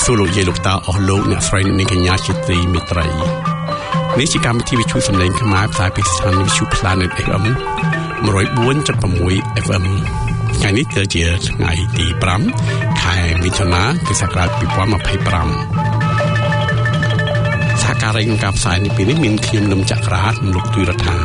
សួរលោកយាយលោកតាអស់លោកអ្នកស្រីនិងកញ្ញាជាទីមេត្រីនេះជាកម្មវិធីវិទ្យុសំឡេងខ្មែរផ្សាយពីស្ថានីយ៍វិទ្យុ Planet FM 104.6 FM ថ្ងៃនេះគឺជាថ្ងៃទី5ខែមិថុនាគ្រិស្តសករាជ2025សហការីក្នុងការផ្សាយនេះពេលនេះមានខ្ញុំលឹមចក្រាតលោកទួយរដ្ឋា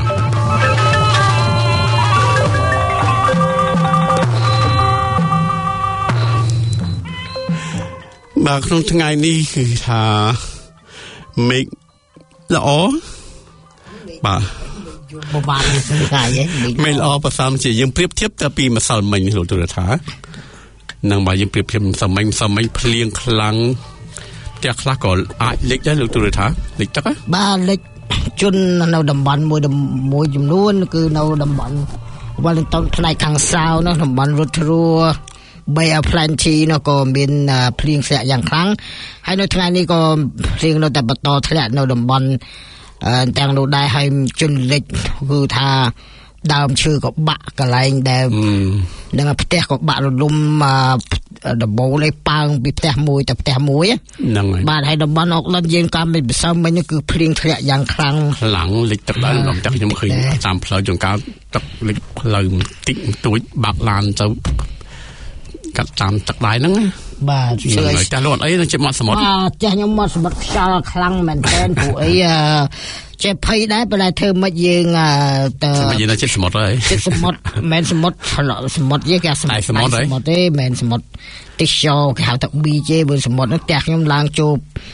បាទក្នុងថ្ងៃនេះគឺថាមេឃល្អបាទបានថ្ងៃមេឃល្អប្រសើរជាយើងប្រៀបធៀបតែពីម្សិលមិញលោកទូរថានឹងបើយើងប្រៀបធៀបម្សិលមិញភ្លៀងខ្លាំងផ្ទះខ្លះក៏អាចលិចដែរលោកទូរថាលិចទឹកហ៎បាទលិចជន់នៅតំបន់មួយចំនួនគឺនៅតំបន់វ៉ាឡិនតុនផ្នែកខាងសៅនោះតំបន់រត់ធរួBay Plenty នោះក៏មានភ្លៀងធ្លាក់យ៉ាងខ្លាំងហើយនៅថ្ងៃនេះក៏ភ្លៀងនៅតែបន្តធ្លាក់នៅតំបន់ទាំងនោះដែរហើយជន់លិចគឺថាដើមឈើក៏បាក់កន្លែងដែលនឹងផ្ទះក៏បាក់រលំដំបូលឯប៉ើងពីផ្ទះមួយទៅផ្ទះមួយហ្នឹងហើយបាទហើយតំបន់អុកឡុនយើងក៏មិនប្រសើរមិញគឺភ្លៀងធ្លាក់យ៉ាងខ្លាំងលិចទឹកដែរខ្ញុំតែខ្ញុំឃើញតាមផ្លូវចង្កោទឹកលិចផ្លូវបន្តិចបន្តួចបាក់ឡានទៅកាត់តាមទឹកដៃហ្នឹងបាទជួយចាស់លោកអីនឹងជាមាត់សមុទ្របាទចាស់ខ្ញុំមាត់សមុទ្រខ្យល់ខ្លាំងមែនទែនព្រោះអីចេះភ័យដែរប៉ុន្តែធ្វើមិនយើងទៅយើងទៅចិត្តសមុទ្រហើយចិត្តសមុទ្រមិនសមុទ្រសមុទ្រយើងគេសមុទ្រទេមិនសមុទ្រទេសចរគេហៅថា BJ បើសមុទ្រហ្នឹងផ្ទះខ្ញុំឡើងចូល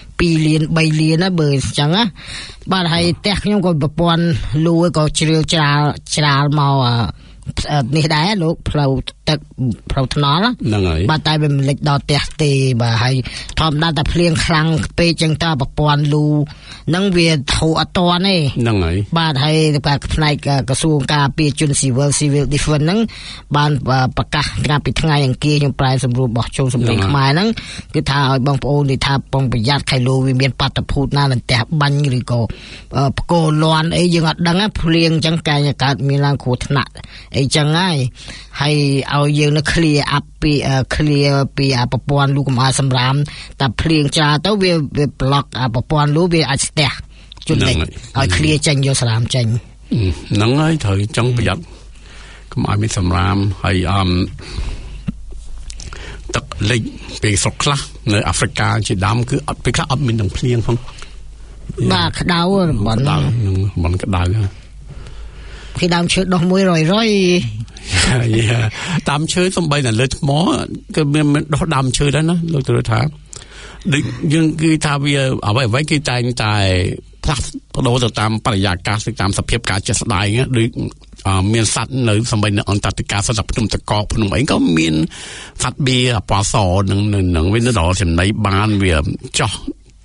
2លាន3លានណាបើអញ្ចឹងណាបាទហើយផ្ទះខ្ញុំក៏ប្រព័ន្ធលូក៏ជ្រាលច្រាលមកនេះដែរលោកផ្លូវទឹកផ្លូវថ្នល់ហ្នឹងហើយបាទតែវាមិនលិចដល់ផ្ទះទេបាទហើយធម្មតាតែភ្លៀងខ្លាំងពេកចឹងតើប្រព័ន្ធលូហ្នឹងវាធូរអត់តាន់ទេហ្នឹងហើយបាទហើយផ្នែកក្រសួងការពារជនស៊ីវិល Civil Defense ហ្នឹងបានប្រកាសកាលពីថ្ងៃអង្គារខ្ញុំប្រែសម្រួលរបស់ចូលសម្លេងខ្មែរហ្នឹងគឺថាឲ្យបងប្អូនថាប្រុងប្រយ័ត្នខៃឡូវាមានបាតុភូតណាផ្ទះបាញ់ឬក៏បកគោលាន់អីយើងអត់ដឹងភ្លៀងចឹងកាយកើតមានឡើងគ្រោះថ្នាក់អីចឹងហើយឲ្យយើងនៅ clear up ពី clear ពីប្រព័ន្ធលូកុំឲ្យសម្រាមតែភ្លៀងចាទៅវា block ប្រព័ន្ធលូវាអាចស្ទះជន់លិចឲ្យ clear ចេញយកសម្រាមចេញហ្នឹងហើយត្រូវចង់ប្រយ័ត្នកុំឲ្យមានសម្រាមហើយទឹកលិចពេលស្រុកខ្លះនៅអាហ្វ្រិកាជាដើមគឺអត់ពេលខ្លះអត់មាននឹងភ្លៀងផងបាទក្តៅមិនក្តៅពីដើមឈើដុះមួយរយដើមឈើសំបីតែលើថ្មគឺមានដុះដើមឈើដែរណាលោកទូរថាដូចយើងគឺថាវាអ្វីគឺតែងតែផ្លាស់ប្ដូរទៅតាមបរិយាកាសទៅតាមសភាពការជាក់ស្ដែងដូចមានសត្វនៅសំបីនៅអន្តរកាសត្វភ្នំតកភ្នំអីក៏មានសត្វបៀអពណ៌សនឹងវានៅដល់ចំណីបានវាចោះ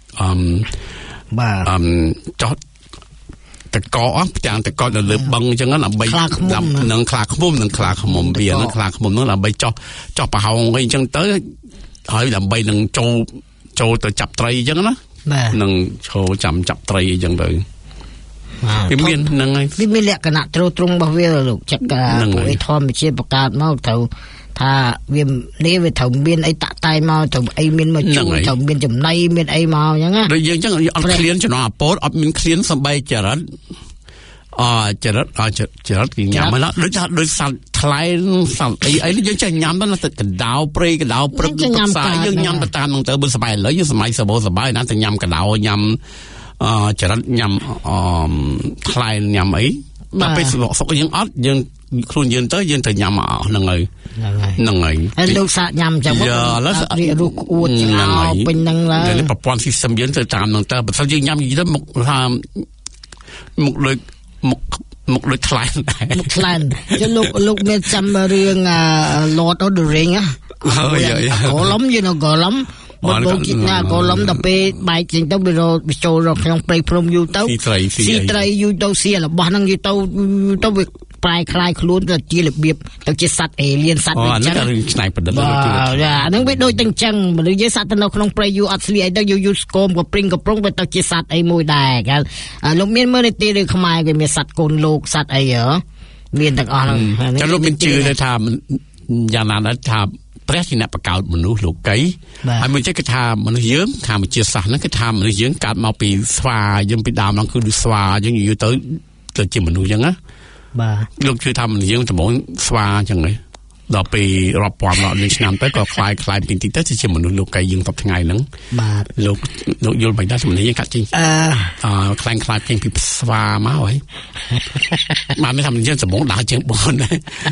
បាទចោះតកផ្ទាំងតកនៅលើបឹងអញ្ចឹងដើម្បីនឹងខ្លាឃ្មុំនឹងខ្លាឃ្មុំវានឹងខ្លាឃ្មុំនោះដើម្បីចោះប្រហោងអីអញ្ចឹងទៅហើយដើម្បីនឹងចូលទៅចាប់ត្រីអញ្ចឹងណានឹងឈរចាប់ត្រីអញ្ចឹងទៅវាមានហ្នឹងហើយវាមានលក្ខណៈទ្រទ្រង់របស់វាលោកចក្រពួកឯធម្មជាតិបង្កើតមកត្រូវថាវានេះវាត្រូវមានអីតាក់តែងមកត្រូវអីមានមកជួយត្រូវមានចំណៃមានអីមកអញ្ចឹងណាដូចយើងអញ្ចឹងអត់ឃ្លានចំណងអាពោតអត់មានឃ្លានសំបីចរិតចរិតគេញ៉ាំមកដូចសត្វថ្លែងសត្វអីយើងចេះញ៉ាំទៅទឹកកណ្ដោព្រៃកណ្ដោព្រឹកទឹកផ្សារយើងញ៉ាំទៅតាមនោះទៅបើសបាយឥឡូវយើងសម័យសបាយណាស់ទៅញ៉ាំកណ្ដោញ៉ាំចរិតញ៉ាំថ្លែងញ៉ាំអីដល់ពេលសុកយើងអត់យើងខ្លួនយើងទៅយើងត្រូវញ៉ាំហ្នឹងហើយហើយលោកសាកញ៉ាំចឹងមករៀបរូបអួតហ្នឹងហើយពេញហ្នឹងឡើយប្រព័ន្ធស៊ីស្ទឹមយើងទៅតាមហ្នឹងទៅបើសិនយើងញ៉ាំយីទៅមុខថាមុខដូចថ្លែងដែរមុខថ្លែងចឹងលោកមានចាំរឿង Lord of the Ring កូឡុំយូណូកូឡុំមកលោកគិតថាកូឡុំដល់ពេលបែកចេញទៅវាចូលរកក្នុងព្រៃភ្នំយូរទៅស៊ីត្រីយូរទៅស៊ីរបស់ហ្នឹងយូរទៅវាប្រែคล้ายខ្លួនទៅជារបៀបទៅជាសត្វអេលៀនសត្វអញ្ចឹងហ្នឹងឆ្នៃប្រឌិតអាហ្នឹងវាដូចតែអញ្ចឹងមនុស្សយើងសត្វទៅនៅក្នុងព្រៃយូរអត់ស្លៀកអីទៅយូរស្គមក៏ព្រិងក៏ប្រងវាទៅជាសត្វអីមួយដែរលោកមានមើលនីតិឬខ្មែរគេមានសត្វកូនលោកសត្វអីមានទាំងអស់ហ្នឹងចាំលោកមានជឿថាយ៉ាងណាដែរថាព្រះជាអ្នកបង្កើតមនុស្សលោកីហើយមិនចេះគេថាមនុស្សយើងថាវិទ្យាសាស្ត្រហ្នឹងគេថាមនុស្សយើងកើតមកពីស្វាយើងពីដើមហ្នឹងគឺដូចស្វាយើងយូរទៅជាមនុស្សអញ្ចឹងណាបាទលោកជឿថាមនុស្សយើងដំបូងស្វាអញ្ចឹងហ៎ដល់ពេលរាប់ពាន់ដល់ឆ្នាំទៅក៏คล้ายពីតិចទៅជាមនុស្សលោកីយើងតបថ្ងៃហ្នឹងបាទលោកយល់មិនដែរជំនាញកាត់ចេញคล้ายចេញពីស្វាមកហើយបានមិនថាមនុស្សយើងដំបូងដើរជាងបងដែរ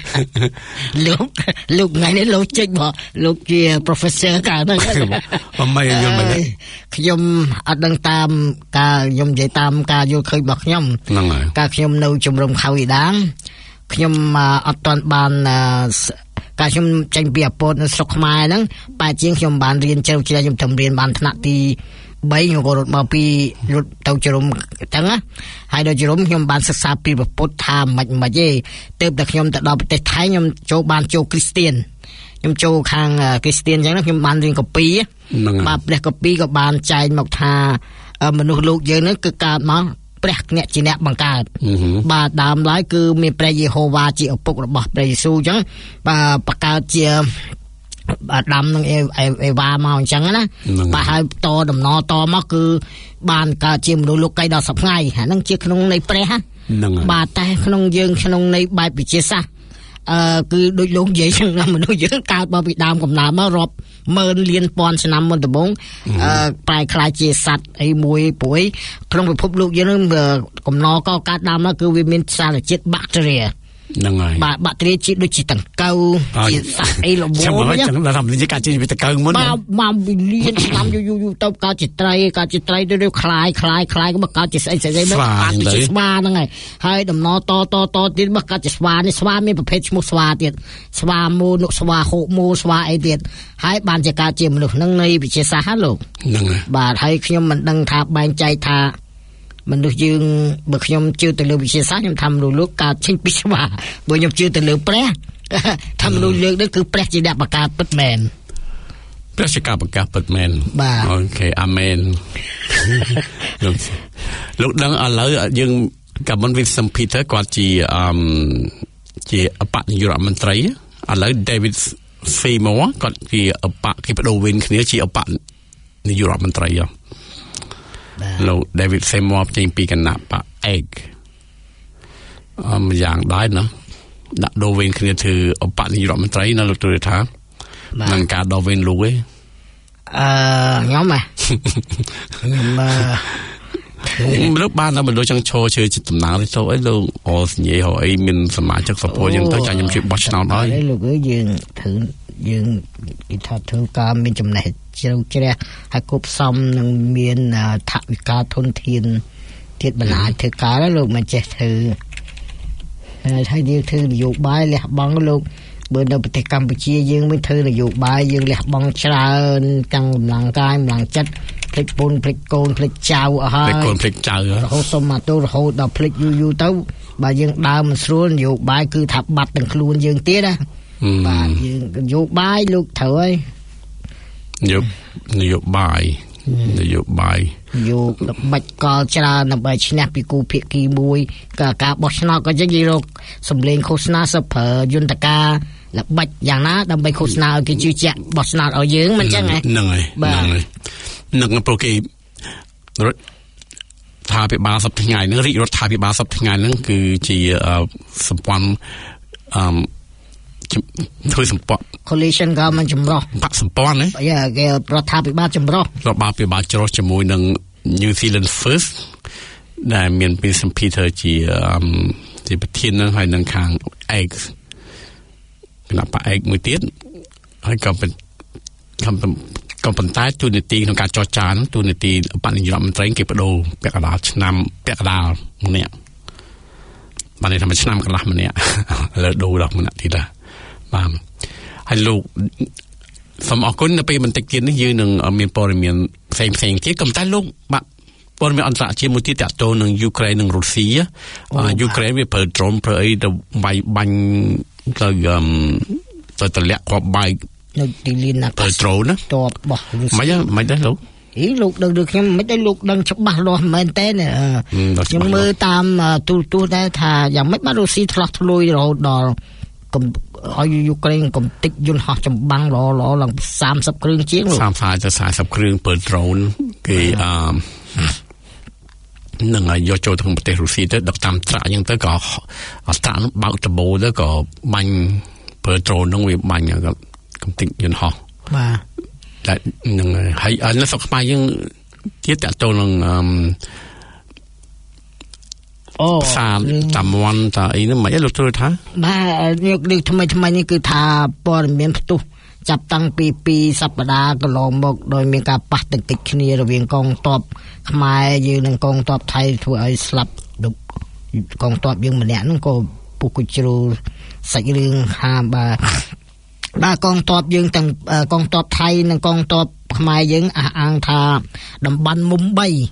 លោកថ្ងៃនេះលោកចេញមកលោកជា professor កាលហ្នឹងមិនយល់មិនខ្ញុំអត់ដឹងតាមការខ្ញុំនិយាយតាមការយល់ឃើញរបស់ខ្ញុំហ្នឹងហើយការខ្ញុំនៅជំរំខៅអ៊ីដាងខ្ញុំអត់ទាន់បានការខ្ញុំចេញពីអពតនៅស្រុកខ្មែរហ្នឹងប៉ែជាងខ្ញុំបានរៀនជ្រៅជ្រែងខ្ញុំរៀនបានថ្នាក់ទី3ខ្ញុំក៏រត់មកពីរត់ទៅជ្រុំអញ្ចឹងណាហើយដល់ជ្រុំខ្ញុំបានសិក្សាពីពុទ្ធថាមិនទេទៅតែខ្ញុំទៅដល់ប្រទេសថៃខ្ញុំបានចូលគ្រីស្ទៀនខ្ញុំចូលខាងគ្រីស្ទៀនអញ្ចឹងណាខ្ញុំបានរៀនកពីបាទព្រះកពីក៏បានចែងមកថាមនុស្សលោកយើងហ្នឹងគឺកើតមកព្រះអ្នកជាអ្នកបង្កើតបាទដើមឡើយគឺមានព្រះយេហូវ៉ាជាឪពុករបស់ព្រះយេស៊ូវអញ្ចឹងបាទបង្កើតជាអាដាមនឹងអេវ៉ាមកអញ្ចឹងណាបាទហើយតដំណតមកគឺបានកើតជាមនុស្សលោកីដល់សប្តាហ៍ថ្ងៃហ្នឹងជាក្នុងនៃព្រះបាទតែក្នុងយើងក្នុងនៃបែបវិទ្យាសាស្ត្រគឺដូចលោកនិយាយចឹងមនុស្សយើងកើតមកពីដើមកំណើតមករាប់ម៉ឺនលានពាន់ឆ្នាំមុនដំបូងប្រែខ្លាយជាសត្វអីមួយព្រួយក្នុងពិភពលោកយើងនឹងកំណកកើតដើមមកគឺវាមានសារជាតិបាក់តេរីហ្នឹងហើយបាទបាក់តេរីជាតិដូចជាតង្កូវជាសត្វអីល្មមចឹងដល់ថាមិនជាការចេញពីតង្កូវមុនមកវិលានឆ្នាំយូរទៅកើតជាត្រីទៅខ្លាយក៏មកកើតជាស្អីមកកើតជាស្វាហ្នឹងហើយដំណតទៀតមកកើតជាស្វានេះស្វាមានប្រភេទឈ្មោះស្វាទៀតស្វាមូលស្វាហូមូស្វាអីទៀតហើយបានជាកើតជាមនុស្សហ្នឹងនៃវិទ្យាសាស្ត្រហ្នឹងលោកហ្នឹងហើយបាទហើយខ្ញុំមិនដឹងថាបែងចែកថាមនុស្សយើងបើខ្ញុំជឿទៅលើវិទ្យាសាស្ត្រខ្ញុំថាមនុស្សលោកកើតចេញពីស្វាបើខ្ញុំជឿទៅលើព្រះថាមនុស្សយើងនេះគឺព្រះជាអ្នកបង្កើតពិតមែនព្រះជាការបង្កើតពិតមែនអូខេអាមែនលោកដឹងឥឡូវយើងកាលមុនវិសម្ពីតគាត់ជាអបនាយករដ្ឋមន្ត្រីឥឡូវ David Seymour គាត់ជាអបគេបដូរវិញគ្នាជាអបនាយករដ្ឋមន្ត្រីលោក David Seymour ចេញពីគណៈបក Egg យ៉ាងដែរណាដាក់ដូរវិញគ្នាធ្វើអបនាយករដ្ឋមន្ត្រីនៅលោកទូរថានឹងការដូរវិញលោកឯងខ្ញុំលោកបានតែមនុស្សចង់ឈរជឿចិត្តតំណាងទៅចូលអីលោកអូសនិយាយហៅអីមានសមាជិកសភាយើងទៅចាញ់ខ្ញុំជួយបោះឆ្នោតឲ្យលោកអើយយើងគេថាធ្វើការមានចំណេះជ្រៅជ្រះហើយគប់សំនឹងមានថវិកាធនធានទៀតបណ្ដាធ្វើការលោកមិនចេះធ្វើហើយយើងធ្វើនយោបាយលះបង់លោកបើនៅប្រទេសកម្ពុជាយើងមិនធ្វើនយោបាយយើងលះបង់ច្រើនទាំងកម្លាំងកាយកម្លាំងចិត្តភ្លេចពុនភ្លេចកូនភ្លេចចៅអស់ហើយភ្លេចកូនភ្លេចចៅរហូតសុំមកទៅរហូតដល់ភ្លេចយូរទៅបើយើងដើរមិនស្រួលនយោបាយគឺថាបាត់ទាំងខ្លួនយើងទៀតណាបាទយើងនយោបាយលោកត្រូវហើយនយោបាយយកបាច់កលច្រើនដើម្បីឈ្នះពីគូភាគីមួយក៏ការបោះឆ្នោតក៏យ៉ាងនិយាយរកសម្លេងឃោសនាសប្រើយន្តការល្បិចយ៉ាងណាដើម្បីឃោសនាឲ្យគេជឿជាក់បោះឆ្នោតឲ្យយើងមិនចឹងហ្នឹងហើយនឹងព្រោះគេរដ្ឋាភិបាលសប្តាហ៍ថ្ងៃហ្នឹងរាជរដ្ឋាភិបាលសប្តាហ៍ថ្ងៃហ្នឹងគឺជាសម្ព័ន្ធធ្វើសម្ព័ន្ធ coalition government ចម្រុះបកសម្ព័ន្ធណាគេរដ្ឋាភិបាលចម្រុះរដ្ឋាភិបាលចម្រុះជាមួយនឹង New Zealand First ដែលមានពីសម្ភារជាប្រធាននឹងហើយនឹងខាង Egg គណៈបក Egg មួយទៀតហើយក៏ប៉ុន្តែទូនីតិក្នុងការចរចាហ្នឹងទូនីតិបញ្ញារដ្ឋមន្ត្រីគេបដូរពាក់កណ្ដាលឆ្នាំពាក់កណ្ដាលម្នាក់បានតែមួយឆ្នាំកន្លះម្នាក់លើដូរដល់ម្នាក់ទៀតដែរបាទហើយលោកសូមអរគុណនៅពេលបន្តិចទៀតនេះយើងនឹងមានព័ត៌មានផ្សេងទៀតក៏តែលោកបាទព័ត៌មានអន្តរជាតិមួយទៀតតាក់ទងនឹងយូក្រែននិងរុស្ស៊ីយូក្រែនវាប្រើ drone ប្រើអីទៅវាយបាញ់ទៅទម្លាក់គ្រាប់បាយនៅទីលានអាកាស drone ណាតបបោះមិនដែរលោកលោកដឹងដូចខ្ញុំមិនដែរលោកដឹងច្បាស់លាស់មែនតើខ្ញុំមើលតាមទូរទស្សន៍ដែរថាយ៉ាងម៉េចបាទរុស្ស៊ីឆ្លោះធ្លុយរហូតដល់ឲ្យយូក្រែនកំតិចយន្តហោះចម្បាំងល្អឡើង30គ្រឿងជាងលោក 30គ្រឿងពើ drone គេនឹងយកចូលក្នុងប្រទេសរុស្ស៊ីទៅដឹកតាមត្រាក់អញ្ចឹងទៅក៏ត្រាក់នោះបើកដបូទៅក៏បាញ់ពើ drone នោះវាបាញ់កំតិចយន្តហោះបាទនឹងហើយនៅស្រុកខ្មែរយើងទៀតតទៅនឹងផ្សារតាមវ៉ាន់តាអីហ្នឹងមិនអីលោកធ្វើថាបាទយកនេះថ្មីនេះគឺថាព័ត៌មានផ្ទុះចាប់តាំងពី2សប្តាហ៍កន្លងមកដោយមានការប៉ះទង្គិចគ្នារវាងកងទ័ពខ្មែរយើងនិងកងទ័ពថៃធ្វើឲ្យស្លាប់កងទ័ពយើងម្នាក់ហ្នឹងក៏ពុះគជ្រូសាច់រឿងហាបាទកងទ័ពយើងទាំងកងទ័ពថៃនិងកងទ័ពខ្មែរយើងអះអាងថាតំបន់មុំ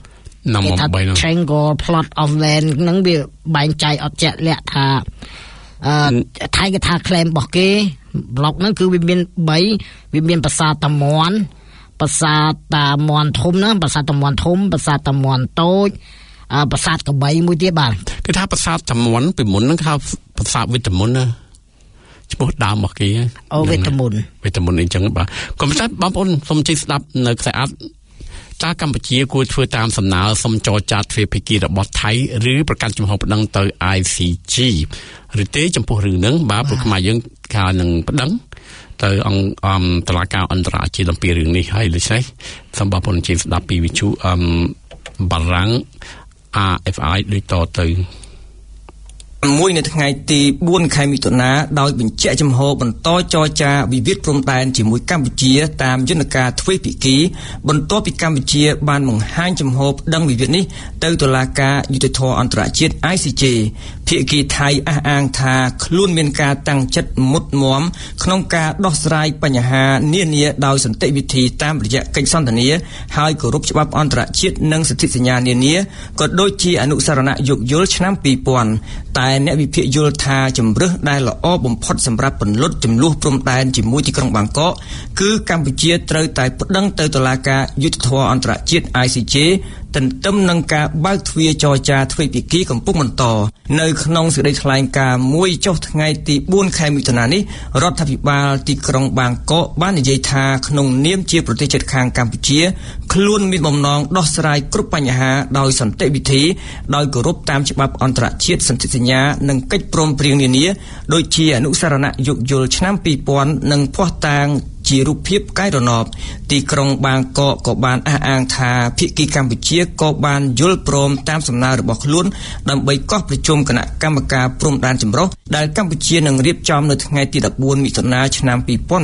3Triangle Plot of Land ហ្នឹងវាបែងចែកអត់ជាក់លាក់ថាថៃគេថា claim របស់គេ block ហ្នឹងគឺវាមាន3វាមានប្រាសាទតាមាន់ប្រាសាទតាមាន់ធំណាប្រាសាទតាមាន់ធំប្រាសាទតាមាន់តូចប្រាសាទកបីមួយទៀតបាទគេថាប្រាសាទតាមាន់ពីមុនហ្នឹងគេប្រាសាទវិតមុនណាឈ្មោះដើមរបស់គេវិតមុនអីចឹងបាទក៏ប៉ុន្តែបងប្អូនសូមជិះស្ដាប់នៅខ្សែអត្ថតើកម្ពុជាគួរធ្វើតាមសំណើសុំចរចាទ្វេភាគីរបស់ថៃឬប្រកាន់ជំហរប្តឹងទៅ ICJ ឬទេចំពោះរឿងហ្នឹងបាទព្រោះខ្មែរយើងខានឹងប្តឹងទៅអង្គតុលាការអន្តរជាតិអំពីរឿងនេះហើយដូច្នេះសូមបងប្អូនជិះស្ដាប់ពីវិទ្យុបារាំង RFI ដូចតទៅមួយនៅថ្ងៃទី4ខែមិថុនាដោយបញ្ជាក់ចំហបន្តចរចាវិវាទព្រំដែនជាមួយកម្ពុជាតាមយន្តការទ្វេភាគីបន្ទាប់ពីកម្ពុជាបានបង្ហាញចំហប្តឹងវិវាទនេះទៅតុលាការយុត្តិធម៌អន្តរជាតិ ICJ ភាគីថៃអះអាងថាខ្លួនមានការតាំងចិត្តមុតមមក្នុងការដោះស្រាយបញ្ហានានាដោយសន្តិវិធីតាមរយៈកិច្ចសន្ទនាហើយគោរពច្បាប់អន្តរជាតិនិងសន្ធិសញ្ញានានាក៏ដូចជាអនុសារណៈយោគយល់ឆ្នាំ2000តែអ្នកវិភាគយល់ថាជំរើសដែលល្អបំផុតសម្រាប់ពន្លត់ចំនួនព្រំដែនជាមួយទីក្រុងបាងកកគឺកម្ពុជាត្រូវតែប្តឹងទៅតុលាការយុត្តិធម៌អន្តរជាតិ ICJ ទន្ទឹមនឹងការបើកទ្វារចរចាទ្វេភាគីកំពុងបន្តនៅក្នុងសេចក្តីថ្លែងការណ៍មួយចុះថ្ងៃទី4ខែមិថុនានេះរដ្ឋាភិបាលទីក្រុងបាងកកបាននិយាយថាក្នុងនាមជាប្រទេសជិតខាងកម្ពុជាខ្លួនមានបំណងដោះស្រាយគ្រប់បញ្ហាដោយសន្តិវិធីដោយគោរពតាមច្បាប់អន្តរជាតិសន្ធិសញ្ញានិងកិច្ចព្រមព្រៀងនានាដូចជាអនុសារណៈយោគយល់ឆ្នាំ2000និងភស្តុតាងជារូបភាពកាយរណបទីក្រុងបាងកកក៏បានអះអាងថាភាគីកម្ពុជាក៏បានយល់ព្រមតាមសំណើរបស់ខ្លួនដើម្បីកោះប្រជុំគណៈកម្មការព្រំដែនចម្រុះដែលកម្ពុជានឹងរៀបចំនៅថ្ងៃទី14មិថុនាឆ្នាំ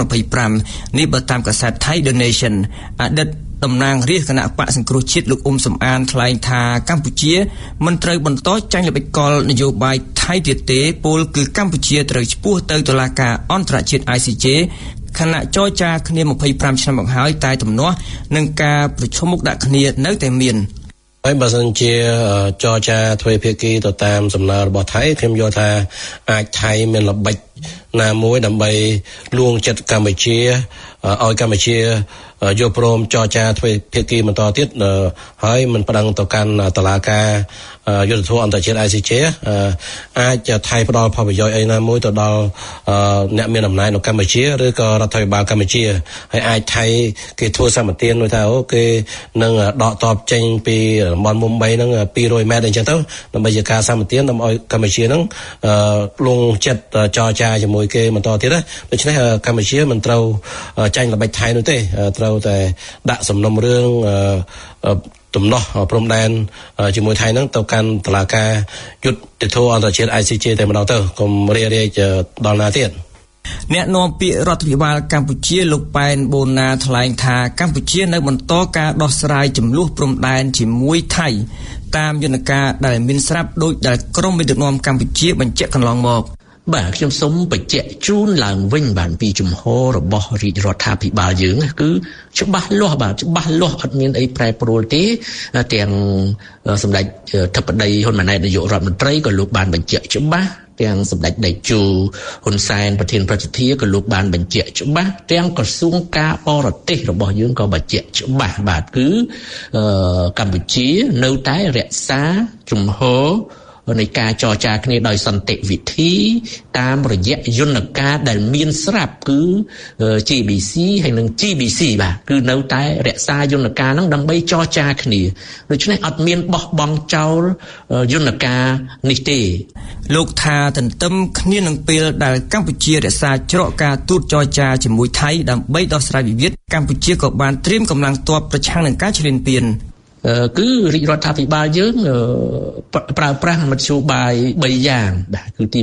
2025នេះបើតាមកាសែត Thai The Nation អតីតតំណាងរាជគណៈបកសង្គ្រោះជាតិលោកសំអានថ្លែងថាកម្ពុជាមិនត្រូវបន្តចាញ់ល្បិចកលនយោបាយថៃទៀតទេពលគឺកម្ពុជាត្រូវឈ្មោះទៅតុលាការអន្តរជាតិ ICJ ខណៈចរចាគ្នា25ឆ្នាំមកហើយតែទំនាស់នឹងការប្រជុំមុខដាក់គ្នានៅតែមានហើយបើសិនជាចរចាទ្វេភាគីទៅតាមសំណើរបស់ថៃខ្ញុំយល់ថាអាចថៃមានល្បិចណាមួយដើម្បីលួងចិត្តកម្ពុជាឲ្យកម្ពុជាយកព្រមចរចាទ្វេភាគីបន្តទៀតហើយមិនប្តឹងទៅកាន់តុលាការយុត្តិធម៌អន្តរជាតិ ICJ អាចថៃផ្ដល់ផលប្រយោជន៍អីណាមួយទៅដល់អ្នកមានអំណាចនៅកម្ពុជាឬក៏រដ្ឋាភិបាលកម្ពុជាហើយអាចថៃគេធ្វើសម្បទានមួយថាអូគេនឹងដកតបចេញពីតំបន់មុំ3ហ្នឹង200ម៉ែត្រអីចឹងទៅដើម្បីជាការសម្បទានដើម្បីឲ្យកម្ពុជាហ្នឹងលងចិត្តចរចាជាមួយគេបន្តទៀតណាដូច្នេះកម្ពុជាមិនត្រូវចាញ់ល្បិចថៃនោះទេត្រូវតែដាក់សំណុំរឿងទំនាស់ព្រំដែនជាមួយថៃហ្នឹងទៅកាន់តុលាការយុត្តិធម៌អន្តរជាតិ ICJ តែម្ដងទៅកុំរារាយដល់ណាទៀតអ្នកនាំពាក្យរដ្ឋាភិបាលកម្ពុជាលោកប៉ែនបូណាថ្លែងថាកម្ពុជានៅបន្តការដោះស្រាយចំនួនព្រំដែនជាមួយថៃតាមយន្តការដែលមានស្រាប់ដោយដែលក្រមមេដឹកនាំកម្ពុជាបញ្ជាក់កន្លងមកបាទខ្ញុំសូមបញ្ជាក់ជូនឡើងវិញបានពីជំហររបស់រាជរដ្ឋាភិបាលយើងគឺច្បាស់លាស់បាទច្បាស់លាស់អត់មានអីប្រែប្រួលទេទាំងសម្ដេចធិបតីហ៊ុនម៉ាណែតនាយករដ្ឋមន្ត្រីក៏លោកបានបញ្ជាក់ច្បាស់ទាំងសម្ដេចដេជោហ៊ុនសែនប្រធានប្រតិភិក៏លោកបានបញ្ជាក់ច្បាស់ទាំងក្រសួងការបរទេសរបស់យើងក៏បញ្ជាក់ច្បាស់បាទគឺកម្ពុជានៅតែរក្សាជំហរនៃការចរចាគ្នាដោយសន្តិវិធីតាមរយៈយន្តការដែលមានស្រាប់គឺ GBC ហើយនិង GBC បាទគឺនៅតែរក្សាយន្តការហ្នឹងដើម្បីចរចាគ្នាដូច្នេះអត់មានបោះបង់ចោលយន្តការនេះទេលោកថាទន្ទឹមគ្នានឹងពេលដែលកម្ពុជារក្សាច្រកការទូតចរចាជាមួយថៃដើម្បីដោះស្រាយវិវាទកម្ពុជាក៏បានត្រៀមកម្លាំងទ័ពប្រឆាំងនឹងការឈ្លានពានគឺរាជរដ្ឋាភិបាលយើងប្រើប្រាស់មធ្យោបាយ3យ៉ាងបាទគឺទី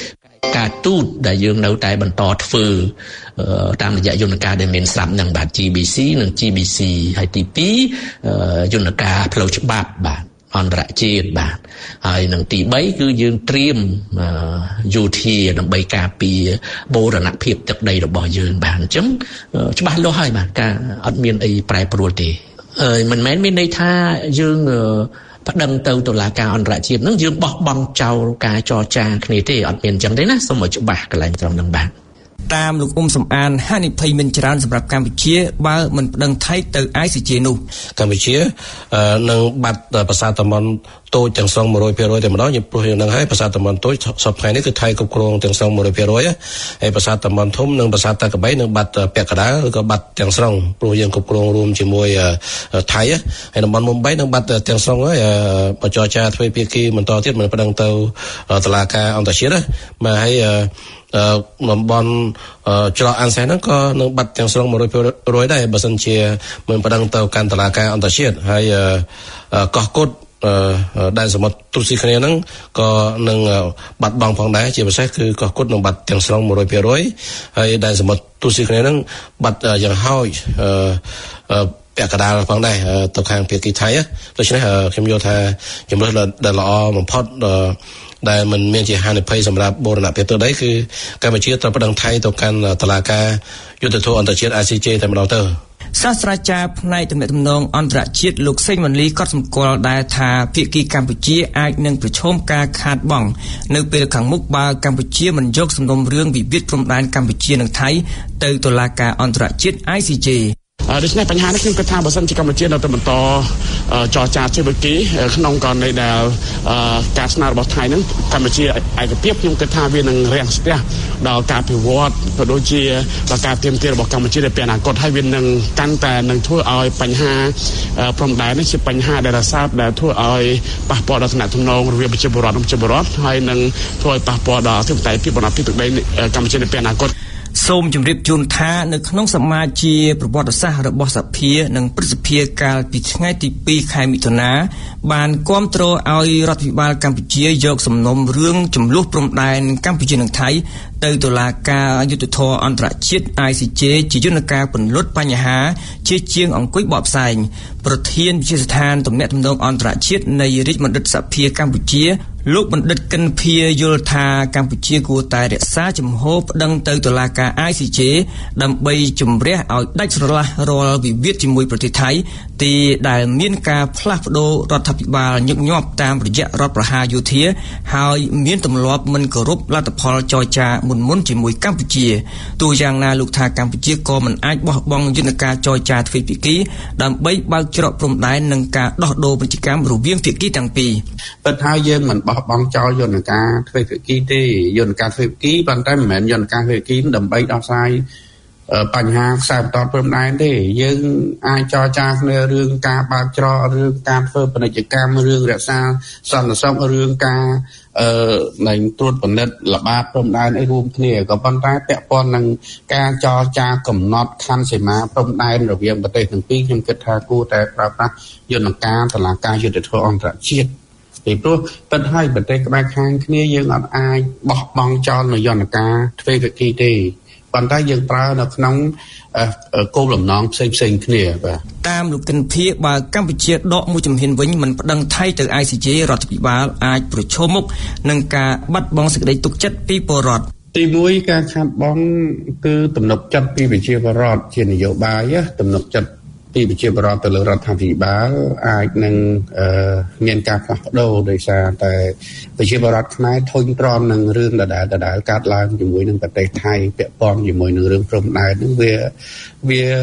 1ការទូតដែលយើងនៅតែបន្តធ្វើតាមរយៈយន្តការដែលមានស្រាប់នឹងបាទ GBC និង GBC ហើយទី2យន្តការផ្លូវច្បាប់បាទអន្តរជាតិបាទហើយនឹងទី3គឺយើងត្រៀមយោធាដើម្បីការពារបូរណភាពទឹកដីរបស់យើងបាទអញ្ចឹងច្បាស់លាស់ហើយបាទការអត់មានអីប្រែប្រួលទេមិនមែនមានន័យថាយើងប្តឹងទៅតុលាការអន្តរជាតិហ្នឹងយើងបោះបង់ចោលការចរចាគ្នាទេអត់មានអញ្ចឹងទេណាសូមឲ្យច្បាស់កន្លែងត្រង់ហ្នឹងបាទតាមលោកអ៊ុំសំអានហានិភ័យមានច្រើនសម្រាប់កម្ពុជាបើមិនប្តឹងថៃទៅ ICJ នោះកម្ពុជានឹងបាត់ប្រាសាទតំបន់តូចទាំងស្រុង 100% តែម្ដងព្រោះយើងនឹងហើយប្រាសាទតំបន់តូចសពថ្ងៃនេះគឺថៃគ្រប់គ្រងទាំងស្រុង 100% ហើយប្រាសាទតំបន់ធំនិងប្រាសាទតាកបីនឹងបាត់ពាក់កណ្ដាលឬក៏បាត់ទាំងស្រុងព្រោះយើងគ្រប់គ្រងរួមជាមួយថៃហើយតំបន់មុំបីនឹងបាត់ទាំងស្រុងហើយបច្ចរចាទ្វេភាគីបន្តទៀតមិនប្តឹងទៅតុលាការអន្តរជាតិមកហើយតំបន់ច្រកអានសេះហ្នឹងក៏នឹងបាត់ទាំងស្រុង 100% ដែរបើសិនជាមិនប្តឹងទៅកាន់តុលាការអន្តរជាតិហើយកោះកុដដែលសមុទ្រទូស៊ីគ្នាហ្នឹងក៏នឹងបាត់បង់ផងដែរជាពិសេសគឺកោះកុដនឹងបាត់ទាំងស្រុង 100% ហើយដែលសមុទ្រទូស៊ីគ្នាហ្នឹងបាត់យ៉ាងហោចពាក់កណ្ដាលផងដែរទៅខាងភាគីថៃដូច្នេះខ្ញុំយល់ថាជំរឿនដែលល្អបំផុតដែលមិនមានជាហានិភ័យសម្រាប់បូរណភាពទឹកដីគឺកម្ពុជាត្រូវប្តឹងថៃទៅកាន់តុលាការយុត្តិធម៌អន្តរជាតិ ICJ តែម្ដងទៅសាស្ត្រាចារ្យផ្នែកទំនាក់ទំនងអន្តរជាតិលោកសេងវណ្ណលីក៏សម្គាល់ដែរថាភាគីកម្ពុជាអាចនឹងប្រឈមការខាតបង់នៅពេលខាងមុខបើកម្ពុជាមិនយកសំណុំរឿងវិវាទព្រំដែនកម្ពុជានិងថៃទៅតុលាការអន្តរជាតិ ICJ ដូច្នេះបញ្ហានេះខ្ញុំគិតថាបើសិនជាកម្ពុជានៅតែបន្តចរចាជាមួយគេក្នុងករណីដែលការស្នើរបស់ថៃហ្នឹងកម្ពុជាឯកភាពខ្ញុំគិតថាវានឹងរាំងស្ទះដល់ការពិវត្តក៏ដូចជាដល់ការទាមទាររបស់កម្ពុជានៅពេលអនាគតហើយវានឹងកាន់តែនឹងធ្វើឲ្យបញ្ហាព្រំដែននេះជាបញ្ហាដែលរសើបដែលធ្វើឲ្យប៉ះពាល់ដល់ទំនាក់ទំនងរវាងប្រជាពលរដ្ឋនិងប្រជាពលរដ្ឋហើយនឹងធ្វើឲ្យប៉ះពាល់ដល់អធិបតេយ្យភាពបណ្ដាភាពទឹកដីកម្ពុជានៅពេលអនាគតសូមជម្រាបជូនថានៅក្នុងសមាជជាប្រវត្តិសាស្ត្ររបស់សភានិងព្រឹទ្ធសភាកាលពីថ្ងៃទី2ខែមិថុនាបានគាំទ្រឲ្យរដ្ឋាភិបាលកម្ពុជាយកសំណុំរឿងចំនួនព្រំដែនកម្ពុជានិងថៃទៅតុលាការយុត្តិធម៌អន្តរជាតិ ICJ ជាយន្តការពន្លត់បញ្ហាជាជាងអង្គុយបកផ្សែងប្រធានវិទ្យាស្ថានទំនាក់ទំនងអន្តរជាតិនៃរាជបណ្ឌិតសភាកម្ពុជាលោកបណ្ឌិតកិនភាយល់ថាកម្ពុជាគួរតែរក្សាជំហរប្តឹងទៅតុលាការ ICJ ដើម្បីជំរះឲ្យដាច់ស្រឡះរាល់វិវាទជាមួយប្រទេសថៃទីដែលមានការផ្លាស់ប្ដូររដ្ឋាភិបាលញឹកញាប់តាមរយៈរដ្ឋប្រហារយោធាហើយមានទម្លាប់មិនគោរពលទ្ធផលចរចាមុនជាមួយកម្ពុជាទោះយ៉ាងណាលោកថាកម្ពុជាក៏មិនអាចបោះបង់យន្តការចរចាទ្វេភាគីដើម្បីបើកច្រកព្រំដែននិងការដោះដូរពាណិជ្ជកម្មរវាងភាគីទាំងពីរប៉ុន្តែយើងមិនបោះបង់ចោលយន្តការទ្វេភាគីទេយន្តការទ្វេភាគីប៉ុន្តែមិនមែនយន្តការទ្វេភាគីដើម្បីដោះស្រាយបញ្ហាខ្សែបន្ទាត់ព្រំដែនទេយើងអាចចរចាគ្នារឿងការបើកច្រករឿងការធ្វើពាណិជ្ជកម្មរឿងរក្សាសន្តិសុខរឿងការនៃត្រួតពិនិត្យល្បាតព្រំដែនអីរួមគ្នាក៏ប៉ុន្តែពាក់ព័ន្ធនឹងការចរចាកំណត់ខណ្ឌសីមាព្រំដែនរវាងប្រទេសទាំងពីរខ្ញុំគិតថាគួរតែប្រើប្រាស់យន្តការតុលាការយុត្តិធម៌អន្តរជាតិពីព្រោះពិតហើយប្រទេសក្បែរខាងគ្នាយើងអត់អាចបោះបង់ចោលនៅយន្តការទ្វេភាគីទេប៉ុន្តែយើងប្រើនៅក្នុងគោលបំណងផ្សេងគ្នាបាទតាមលោកកិនភាបើកម្ពុជាដកមួយជំហានវិញមិនប្តឹងថៃទៅ ICJ រដ្ឋាភិបាលអាចប្រឈមមុខនឹងការបាត់បង់សេចក្តីទុកចិត្តពីពលរដ្ឋទី1ការខាតបង់គឺទំនុកចិត្តពីប្រជាពលរដ្ឋជានយោបាយទំនុកចិត្តពីប្រជាពលរដ្ឋទៅលើរដ្ឋាភិបាលអាចនឹងមានការផ្លាស់ប្ដូរដោយសារតែប្រជាពលរដ្ឋខ្មែរធុញទ្រាន់នឹងរឿងដដែលកាត់ឡើងជាមួយនឹងប្រទេសថៃពាក់ព័ន្ធជាមួយនឹងរឿងព្រំដែននឹងវាខ្ញុំ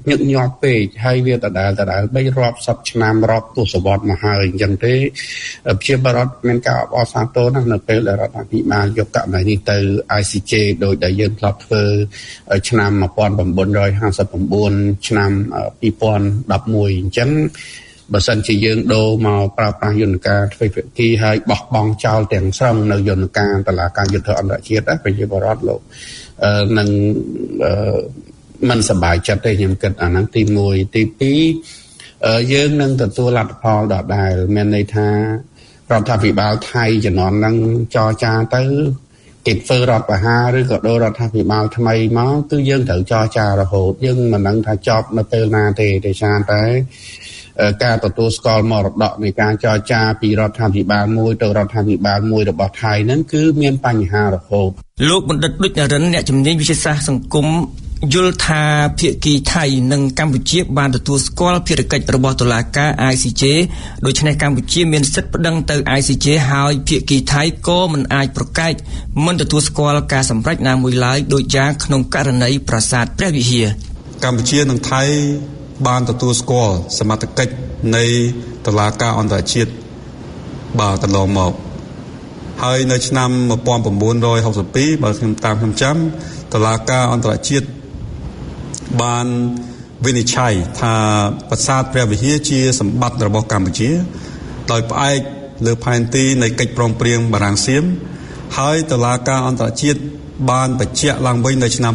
ញឹកញាប់ពេកហើយវាដដែលបីរាប់សិបឆ្នាំរាប់ទសវត្សរ៍មកហើយអញ្ចឹងទេជាបរដ្ឋមានការអបអរសាទរណាស់នៅពេលដែលរដ្ឋាភិបាលយកករណីនេះទៅ ICJ ដោយដែលយើងធ្លាប់ធ្វើឆ្នាំ1959ឆ្នាំ2011អញ្ចឹងបើសិនជាយើងដូរមកប្រើប្រាស់យន្តការទ្វេភាគីហើយបោះបង់ចោលទាំងស្រុងនៅយន្តការតុលាការយុត្តិធម៌អន្តរជាតិប្រជាពលរដ្ឋលោកនឹងមិនសប្បាយចិត្តទេខ្ញុំគិតអាហ្នឹងទី1ទី2យើងនឹងទទួលលទ្ធផលដដែលមានន័យថារដ្ឋាភិបាលថៃជំនាន់ហ្នឹងចរចាទៅគេធ្វើរដ្ឋប្រហារឬក៏ដូររដ្ឋាភិបាលថ្មីមកគឺយើងត្រូវចរចារហូតយើងមិនដឹងថាចប់នៅពេលណាទេដោយសារតែការទទួលស្គាល់មរតកនៃការចរចាពីរដ្ឋាភិបាលមួយទៅរដ្ឋាភិបាលមួយរបស់ថៃហ្នឹងគឺមានបញ្ហារហូតលោកបណ្ឌិតដូចនរិនអ្នកជំនាញវិទ្យាសាស្ត្រសង្គមយល់ថាភាគីថៃនិងកម្ពុជាបានទទួលស្គាល់ភារកិច្ចរបស់តុលាការ ICJ ដូច្នេះកម្ពុជាមានសិទ្ធិប្តឹងទៅ ICJ ហើយភាគីថៃក៏មិនអាចប្រកែកមិនទទួលស្គាល់ការសម្រេចណាមួយឡើយដូចយ៉ាងក្នុងករណីប្រាសាទព្រះវិហារកម្ពុជានិងថៃបានទទួលស្គាល់សមត្ថកិច្ចនៃតុលាការអន្តរជាតិបាទកន្លងមកហើយនៅឆ្នាំ1962បើខ្ញុំចាំតុលាការអន្តរជាតិបានវិនិច្ឆ័យថាប្រាសាទព្រះវិហារជាសម្បត្តិរបស់កម្ពុជាដោយផ្អែកលើផែនទីនៃកិច្ចព្រមព្រៀងបារាំងសៀមហើយតុលាការអន្តរជាតិបានបញ្ជាក់ឡើងវិញនៅឆ្នាំ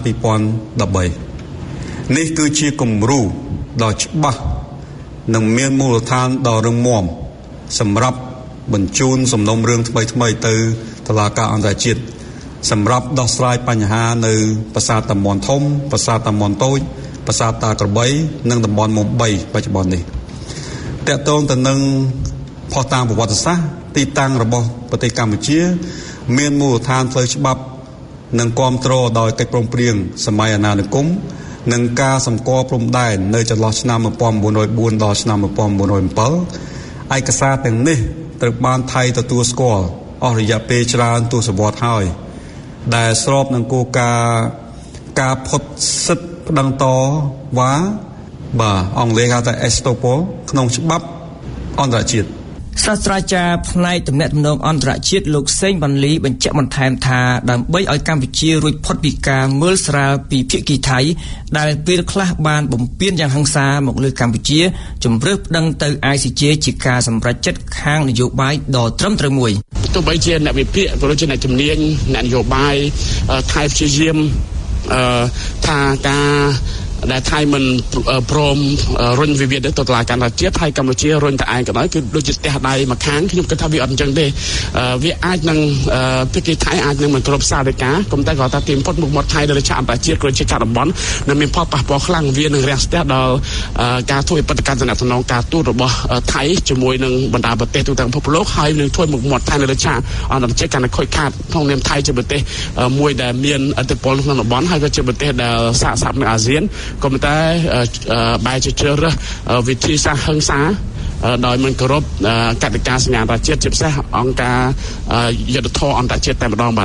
2013នេះគឺជាគំរូដ៏ច្បាស់និងមានមូលដ្ឋានដ៏រឹងមាំសម្រាប់បញ្ជូនសំណុំរឿងថ្មីទៅតុលាការអន្តរជាតិសម្រាប់ដោះស្រាយបញ្ហានៅប្រាសាទតាមាន់ធំប្រាសាទតាមាន់តូចប្រាសាទតាក្របីនិងតំបន់មុំ3បច្ចុប្បន្ននេះតកតងទៅនឹងផុសតាងប្រវត្តិសាស្ត្រទីតាំងរបស់ប្រទេសកម្ពុជាមានមូលដ្ឋានផ្លូវច្បាប់និងគ្រប់គ្រងដោយកិច្ចព្រមព្រៀងសម័យអាណានិគមនិងការសម្គាល់ព្រំដែននៅចន្លោះឆ្នាំ1904ដល់ឆ្នាំ1907ឯកសារទាំងនេះត្រូវបានថៃទទួលស្គាល់អស់រយៈពេលច្រើនទសវត្សរ៍ហើយដែលស្របនឹងគោលការផុតសិទ្ធិប្តឹងតវ៉ាបាទអង់គ្លេសហៅថា estoppel ក្នុងច្បាប់អន្តរជាតិសាស្ត្រាចារ្យផ្នែកទំនាក់ទំនងអន្តរជាតិលោកសេងវ៉ាន់លីបញ្ជាក់បន្ថែមថាដើម្បីឲ្យកម្ពុជារួចផុតពីការមើលស្រាលពីភាគីថៃដែលពេលខ្លះបានបំពានយ៉ាងហិង្សាមកលើកម្ពុជាជំរឿសប្តឹងទៅ ICJ ជាការសម្រេចចិត្តខាងនយោបាយដ៏ត្រឹមត្រូវមួយទោះបីជាអ្នកវិភាគក៏ដូចជាអ្នកជំនាញអ្នកនយោបាយថៃព្យាយាមថាការដែលថៃមិនព្រមរុញវិវាទទៅតុលាការអន្តរជាតិហើយកម្ពុជារុញតែឯងក៏ដោយគឺដូចជាស្ទះដៃមកខាងខ្ញុំគិតថាវាអត់អញ្ចឹងទេវាអាចនឹងភាគីថៃអាចនឹងមិនគ្រប់សាលដីកាក៏តែគាត់ថាទីបំផុតមុខមាត់ថៃនៅលើឆាកអន្តរជាតិក៏ជាឆាកតំបន់នឹងមានផលប៉ះពាល់ខ្លាំងវានឹងរាំងស្ទះដល់ការធ្វើបដកម្មតំណងការទូតរបស់ថៃជាមួយនឹងបណ្ដាប្រទេសទូទាំងពិភពលោកហើយនឹងធ្វើមុខមាត់ថៃនៅលើឆាកអន្តរជាតិកាន់តែខូចខាតក្នុងនាមថៃជាប្រទេសមួយដែលមានឥទ្ធិពលក្នុងតំបន់ហើយក៏ជាប្រទេសដែលសាកសពនៅអាស៊ានក៏ប៉ុន្តែបែរជាជ្រើសរើសវិធីសាស្ត្រហិង្សាដោយមិនគោរពកតិកាសញ្ញាអន្តរជាតិជាពិសេសអង្គការយុត្តិធម៌អន្តរជាតិតែម្ដង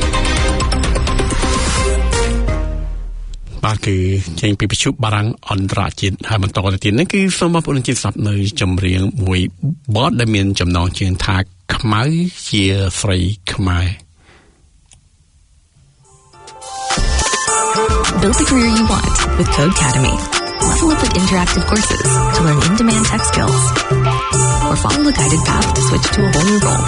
បាទគឺចេញពីប្រជុំបារាំងអន្តរជាតិហើយបន្តទៅទៀតនេះគឺសូមបងប្អូនជាស្ដាប់នៅចម្រៀងមួយបទដែលមានចំណងជើងថាខ្មៅជាស្រីខ្មែរ Build the career you want with Codecademy. Level up with interactive courses to learn in-demand tech skills. Or follow a guided path to switch to a whole new role.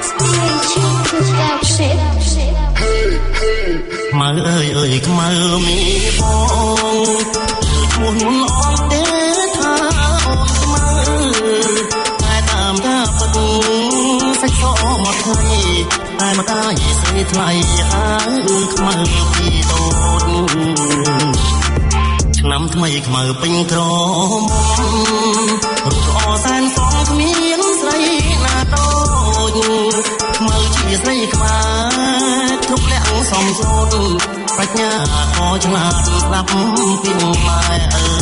Năm thay khmer pin krom rụt o san song khmien srei na to khmer chi srei khma thuk leng som sot prachnya o chlat slap pin mai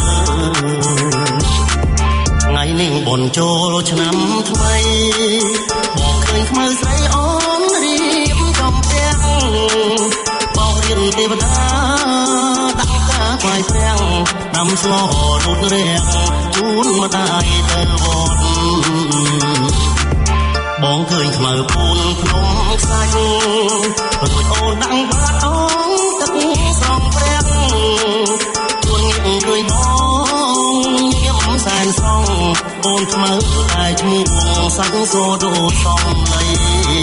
ngày ning bon chol chnam thmai bok khơi khmer srei on riem trong peng bok rien te vada ควายแพร่งนស្លោដូចរាំងជូនម្ដាយទៅវត្តបងឃើញខ្មៅពូនក្នុងខ្សាច់រួចអូនដាក់បាត់អងទឹកស្រង់ព្រះជួនងៀបឃើញបងញៀមសែនស្រង់អូនខ្មៅតែឈ្មោះសាច់សូដូចសំឡី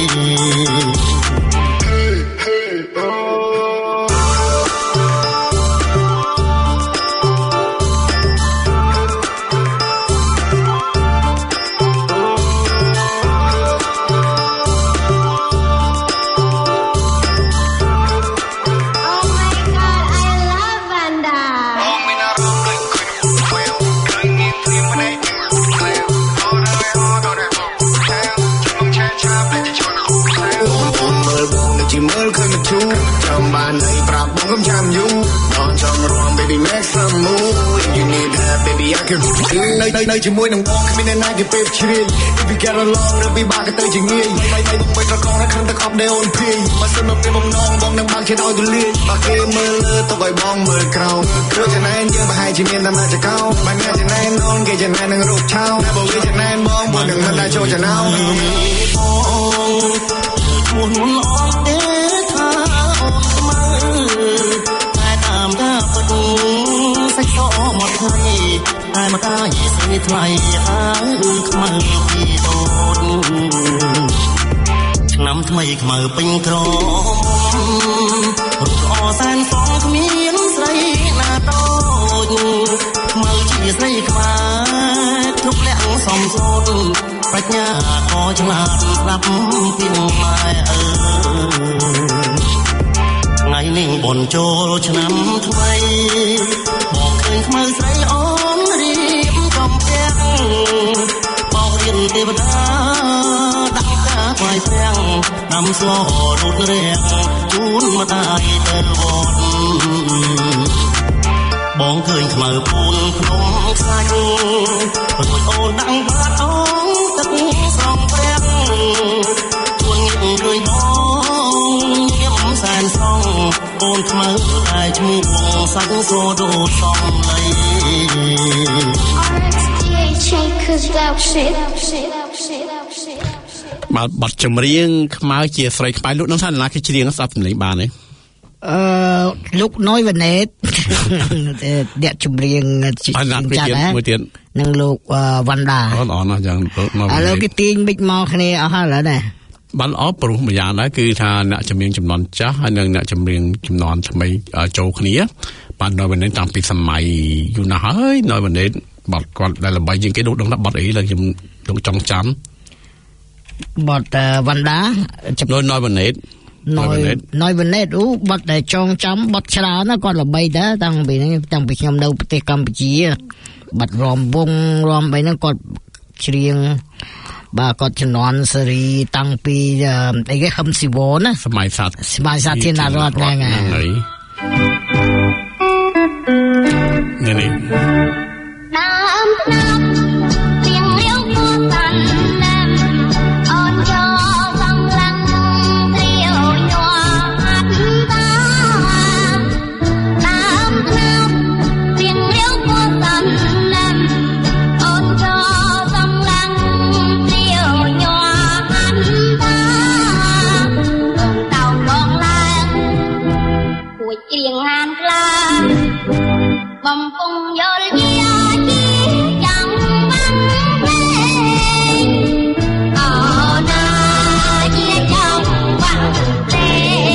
មើលឃើញមកជូចាំបានអីប្រាប់បងកុំចាំយូរដល់ចង់រួម baby make some move you need that baby I canនៅជាមួយនឹងបងគ្មានអ្នកណាគេពេលជ្រាយ if we get along រពីបាក់ទៅជាងាយមិនបងមិនប្រកងនៅក្នុងទឹកអប់ដែលអូនភីបើសិនមកពេលបំណងបងនឹងបានជិតឲ្យទូលាយបើគេមើលលើទុកឲ្យបងមើលក្រោមព្រោះចំណែនយើងប្រហែលជាមានតែមកចកោមិនមានចំណែនអូនគេចំណែននឹងរូបឆោតែបើវាចំណែនបងមិននឹងមិនដែរចូលចំណោមបងឈ្មោះនោះល្អទេថាអូនស្មើតែតាមការពិតសាច់សមកថ្លៃតែមកកាយស្រីថ្លៃហើយខ្មៅពីដូនឆ្នាំថ្មីខ្មៅពេញក្រមរូបល្អសែនសងគ្មានស្រីណាដូចខ្មៅជាស្រីខ្មែរគ្រប់លក្ខសំសូនប្រាជ្ញាក៏ឆ្លាតស្ដាប់ពីម៉ែអើថ្ងៃនេះបនចូលឆ្នាំថ្មីបងឃើញខ្មៅស្រីអូនរៀបកំពាំងបងរៀនទេវតាដាក់ការថ្វាយព្រះដាំស្លោដូចរាំងជូនម្ដាយទៅវត្តបងឃើញខ្មៅពូនក្នុងខ្សាច់រួចអូនដាក់បាត់អងទឹកស្រង់ព្រះជួនងៀបឃើញបងញៀមសែនស្រង់អូនខ្មៅតែឈ្មោះសាច់សូដូចសំឡីបាទបទចម្រៀងខ្មៅជាស្រីខ្មែរលោកនឹងថាណាគេច្រៀងស្ដាប់សំឡេងបានទេលោកណយវណេតអ្នកចម្រៀងចាត់មួយទៀតនឹងលោកវណ្ណដាអូនណាយ៉ាងលោកណយឥឡូវគេទាញប៊ិចមកគ្នាអស់ហើយណាបានអបព្រោះម្យ៉ាងដែរគឺថាអ្នកចម្រៀងចំនួនចាស់ហើយនិងអ្នកចម្រៀងចំនួនថ្មីចូលគ្នាបានណយវណេតតាំងពីសម័យយូរណាស់ហើយណយវណេតបាត់គាត់ដែលល្បីជាងគេដូចដឹងថាបាត់អីឡើយខ្ញុំចង់ចាំបាត់វណ្ណដាចំនួនណយវណេតណយវណេតបាត់តែចងចាំបាត់ច្រើនណាគាត់ល្បីដែរតាំងពីខ្ញុំនៅប្រទេសកម្ពុជាបាត់រំវងរំបីហ្នឹងគាត់ច្រៀងបាទគាត់ជំនាន់សេរីតាំងពីអីគេហឹមស៊ីវនណាសម័យសាធារណរដ្ឋហ្នឹងហើយនេះដើមថ្នាំរៀងរាវពោះសាន់ណាំអូនចូលសំឡាំងគ្រាវញ័រហាត់តាដើមថ្នាំរៀងរាវពោះសាន់ណាំអូនចូលសំឡាំងគ្រាវញ័រហាត់តាអូនតោងលងឡើងគួចច្រៀងងានខ្លាំងបំពង់យល់ជាជីចាំបាំងពេអូណាជាចាំបាំងពេ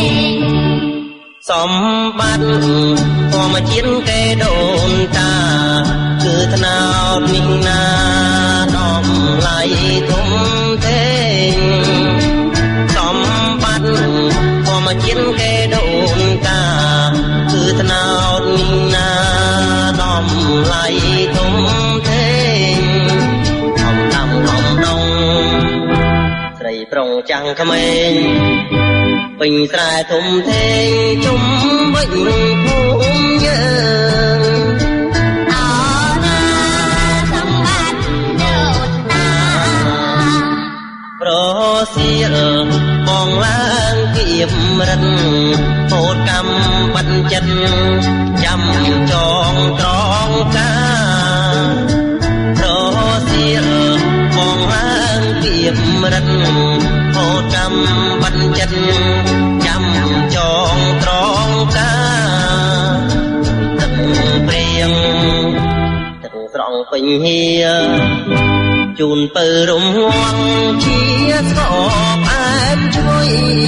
សម្បត្តិធម្មជាតិគេដូនតាគឺថ្នោតនេះណាដំឡៃធំធេងសម្បត្តិធម្មជាតិគេដូនតាគឺថ្នោតនេះណាដំឡៃធំធេងធំដាំធំដងស្រីប្រុងចាំងក្មេងពេញស្រែធំធេងជុំវិញភូមិយើងអូណាសម្បត្តិដូនតាប្រសៀលបងឡើងគៀបរិតហូតកម្មបាត់ចិត្តចាំចងត្រង់ការរសៀលបងឡើងពីរិតហូតកម្មបាត់ចិត្តចាំចងត្រង់ការទឹកព្រៀងទឹកស្រង់ពេញហៀជូនពើរំងាស់ជាស្គបអែមជួយ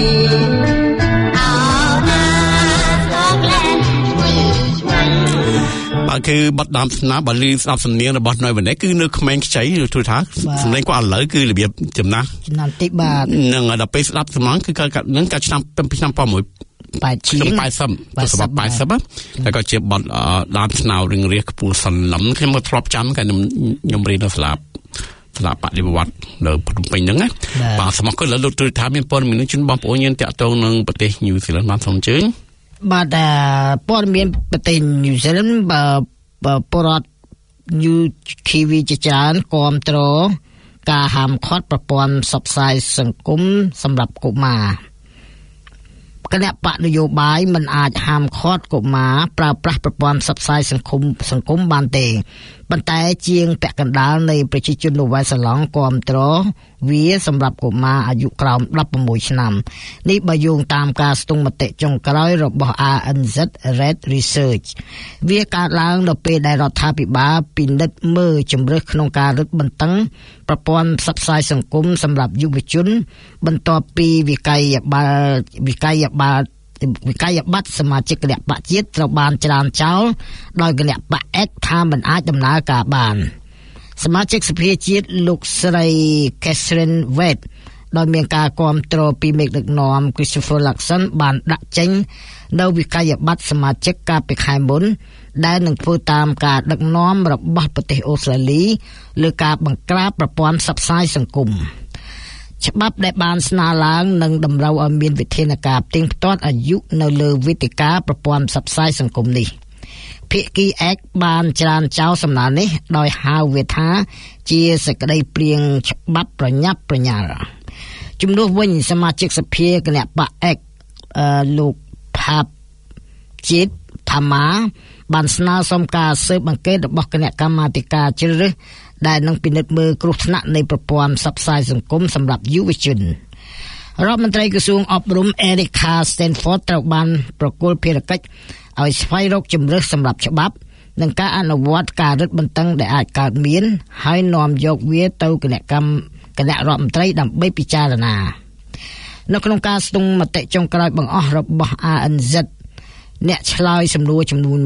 បាទគឺបទដើមស្នាបលីស្ដាប់សំនៀងរបស់ណយវណ្ណេគឺនៅក្មេងខ្ចីទូថាសំឡេងគាត់ឥឡូវគឺរបៀបចំណាស់តិចបាទនឹងដល់ពេលស្ដាប់សំឡេងគឺនឹងកាលឆ្នាំ80 តែក៏ជាបទដើមស្នោរឿងរាសខ្ពស់សន្លឹមខ្ញុំក៏ធ្លាប់ចាំកាលខ្ញុំរៀននៅសាលាបដិវត្តនៅភ្នំពេញហ្នឹងណាបាទសូមអរគុណលោកទូថាមានព័ត៌មានជូនបងប្អូនយើងតាក់ទងនឹងប្រទេសញូហ្សេឡង់បានសូមអញ្ជើញបាទព័ត៌មានប្រទេសញូហ្សេឡង់បរដ្ឋញូឃីវីជាច្រើនគាំទ្រការហាមឃាត់ប្រព័ន្ធផ្សព្វផ្សាយសង្គមសម្រាប់កុមារគណៈបកនយោបាយមិនអាចហាមឃាត់កុមារប្រើប្រាស់ប្រព័ន្ធផ្សព្វផ្សាយសង្គមបានទេប៉ុន្តែជាងពាក់កណ្ដាលនៃប្រជាជននូវែលសេឡង់គាំទ្រវាសម្រាប់កុមារអាយុក្រោម16ឆ្នាំនេះបើយោងតាមការស្ទង់មតិចុងក្រោយរបស់ ANZ Red Research វាកើតឡើងនៅពេលដែលរដ្ឋាភិបាលពិនិត្យមើលជំរើសក្នុងការរឹតបន្តឹងប្រព័ន្ធផ្សព្វផ្សាយសង្គមសម្រាប់យុវជនបន្ទាប់ពីវិក័យប័ត្រសមាជិកគណៈបកជាតិត្រូវបានច្រានចោលដោយគណៈបក X ថាមិនអាចដំណើរការបានសមាជិកសភាជាតិលោកស្រី Catherine Wade ដោយមានការគាំទ្រពីមេដឹកនាំ Christopher Luxon បានដាក់ចេញនៅវិក័យប័ត្រសមាជិកកាលពីខែមុនដែលនឹងធ្វើតាមការដឹកនាំរបស់ប្រទេសអូស្ត្រាលីលើការបង្ក្រាបប្រព័ន្ធផ្សព្វផ្សាយសង្គមច្បាប់ដែលបានស្នើឡើងនឹងតម្រូវឲ្យមានវិធានការផ្ទៀងផ្ទាត់អាយុនៅលើវេទិកាប្រព័ន្ធផ្សព្វផ្សាយសង្គមនេះភាគី X បានច្រានចោលសំណើនេះដោយហៅវាថាជាសេចក្តីព្រៀងច្បាប់ប្រញាប់ប្រញាល់ជំនួសវិញសមាជិកសភាគណៈបក X លោកផាប់ជាតិថាម៉ាបានស្នើសុំការស៊ើបអង្កេតរបស់គណៈកម្មាធិការជ្រើសរើសដែលនឹងពិនិត្យមើលគ្រោះថ្នាក់នៃប្រព័ន្ធផ្សព្វផ្សាយសង្គមសម្រាប់យុវជនរដ្ឋមន្ត្រីក្រសួងអប់រំ Erica Stanford ត្រូវបានប្រគល់ភារកិច្ចឲ្យស្វែងរកជំរើសសម្រាប់ច្បាប់និងការអនុវត្តការរឹតបន្តឹងដែលអាចកើតមានហើយនាំយកវាទៅគណៈរដ្ឋមន្ត្រីដើម្បីពិចារណានៅក្នុងការស្ទង់មតិចុងក្រោយបង្អស់របស់ ANZ អ្នកឆ្លើយសំណួរចំនួន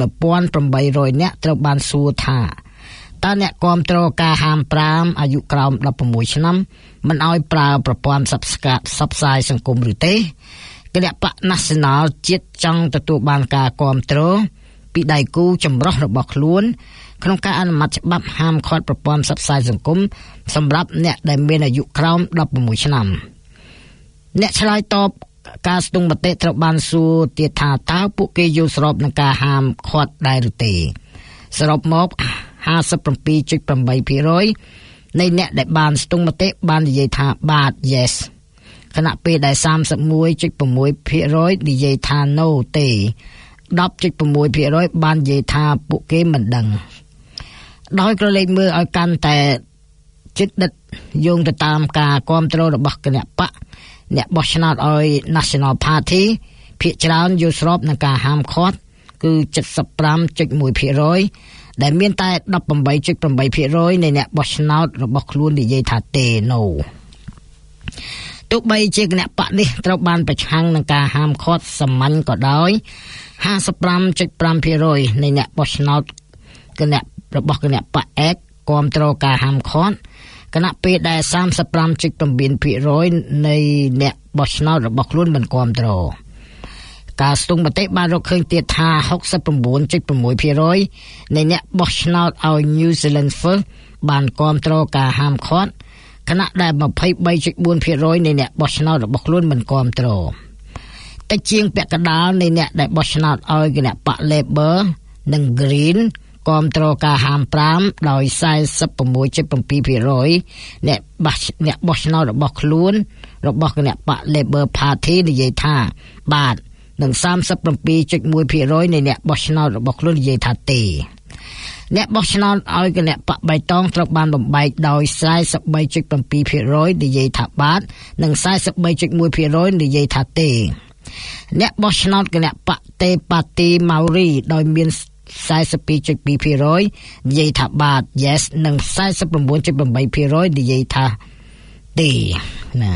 1800 នាក់ត្រូវបានសួរថាតើអ្នកគាំទ្រការហាម5អាយុក្រោម16ឆ្នាំមិនឲ្យប្រើប្រព័ន្ធផ្សព្វផ្សាយសង្គមឬទេគណៈបក National ជាតិចង់ទទួលបានការគាំទ្រពីដៃគូចម្រុះរបស់ខ្លួនក្នុងការអនុម័តច្បាប់ហាមឃាត់ប្រព័ន្ធផ្សព្វផ្សាយសង្គមសម្រាប់អ្នកដែលមានអាយុក្រោម16ឆ្នាំអ្នកឆ្លើយតបការស្ទង់មតិត្រូវបានសួរទៀតថាតើពួកគេយល់ស្របនឹងការហាមឃាត់ដែរឬទេសរុបមក 57.8% នៃអ្នកដែលបានស្ទង់មតិបាននិយាយថាបាទ yes ខណៈពេលដែល 31.6% និយាយថា no ទេ 10.6% បាននិយាយថាពួកគេមិនដឹងដោយក្រឡេកមើលឲ្យកាន់តែជិតដិតយោងទៅតាមការគាំទ្ររបស់គណៈបកអ្នកបោះឆ្នោតឲ្យ National Party ភាគច្រើនយល់ស្របនឹងការហាមឃាត់គឺ 75.1% ដែលមានតែ 18.8% នៃអ្នកបោះឆ្នោតរបស់ខ្លួននិយាយថាទេ no ទោះបីជាគណៈបកនេះត្រូវបានប្រឆាំងនឹងការហាមឃាត់សាមញ្ញក៏ដោយ 55.5% នៃអ្នកបោះឆ្នោតរបស់គណៈបក X គាំទ្រការហាមឃាត់គណៈពេលដែល 35.9% នៃអ្នកបោះឆ្នោតរបស់ខ្លួនមិនគាំទ្រការស្ទង់មតិបានរកឃើញទៀតថា 69.6% នៃអ្នកបោះឆ្នោតឲ្យ New Zealand First បានគាំទ្រការហាមឃាត់ខណៈដែល 23.4% នៃអ្នកបោះឆ្នោតរបស់ខ្លួនមិនគាំទ្រតែជាងពាក់កណ្ដាលនៃអ្នកដែលបោះឆ្នោតឲ្យគណៈបក Labor និង Green គាំទ្រការហាម5ដោយ 46.7% អ្នកបោះឆ្នោតរបស់ខ្លួនរបស់គណៈបក Labour Party និយាយថាបាទនិង 37.1% នៃអ្នកបោះឆ្នោតរបស់ខ្លួននិយាយថាទេអ្នកបោះឆ្នោតឲ្យគណៈបកបៃតងត្រូវបានបំបែកដោយ 43.7% និយាយថាបាទនិង 43.1% និយាយថាទេអ្នកបោះឆ្នោតគណៈបកតេប៉ាទីម៉ៅរីដោយមាន 42.2% និយាយថាបាទ yes និង 49.8% និយាយថាទេណា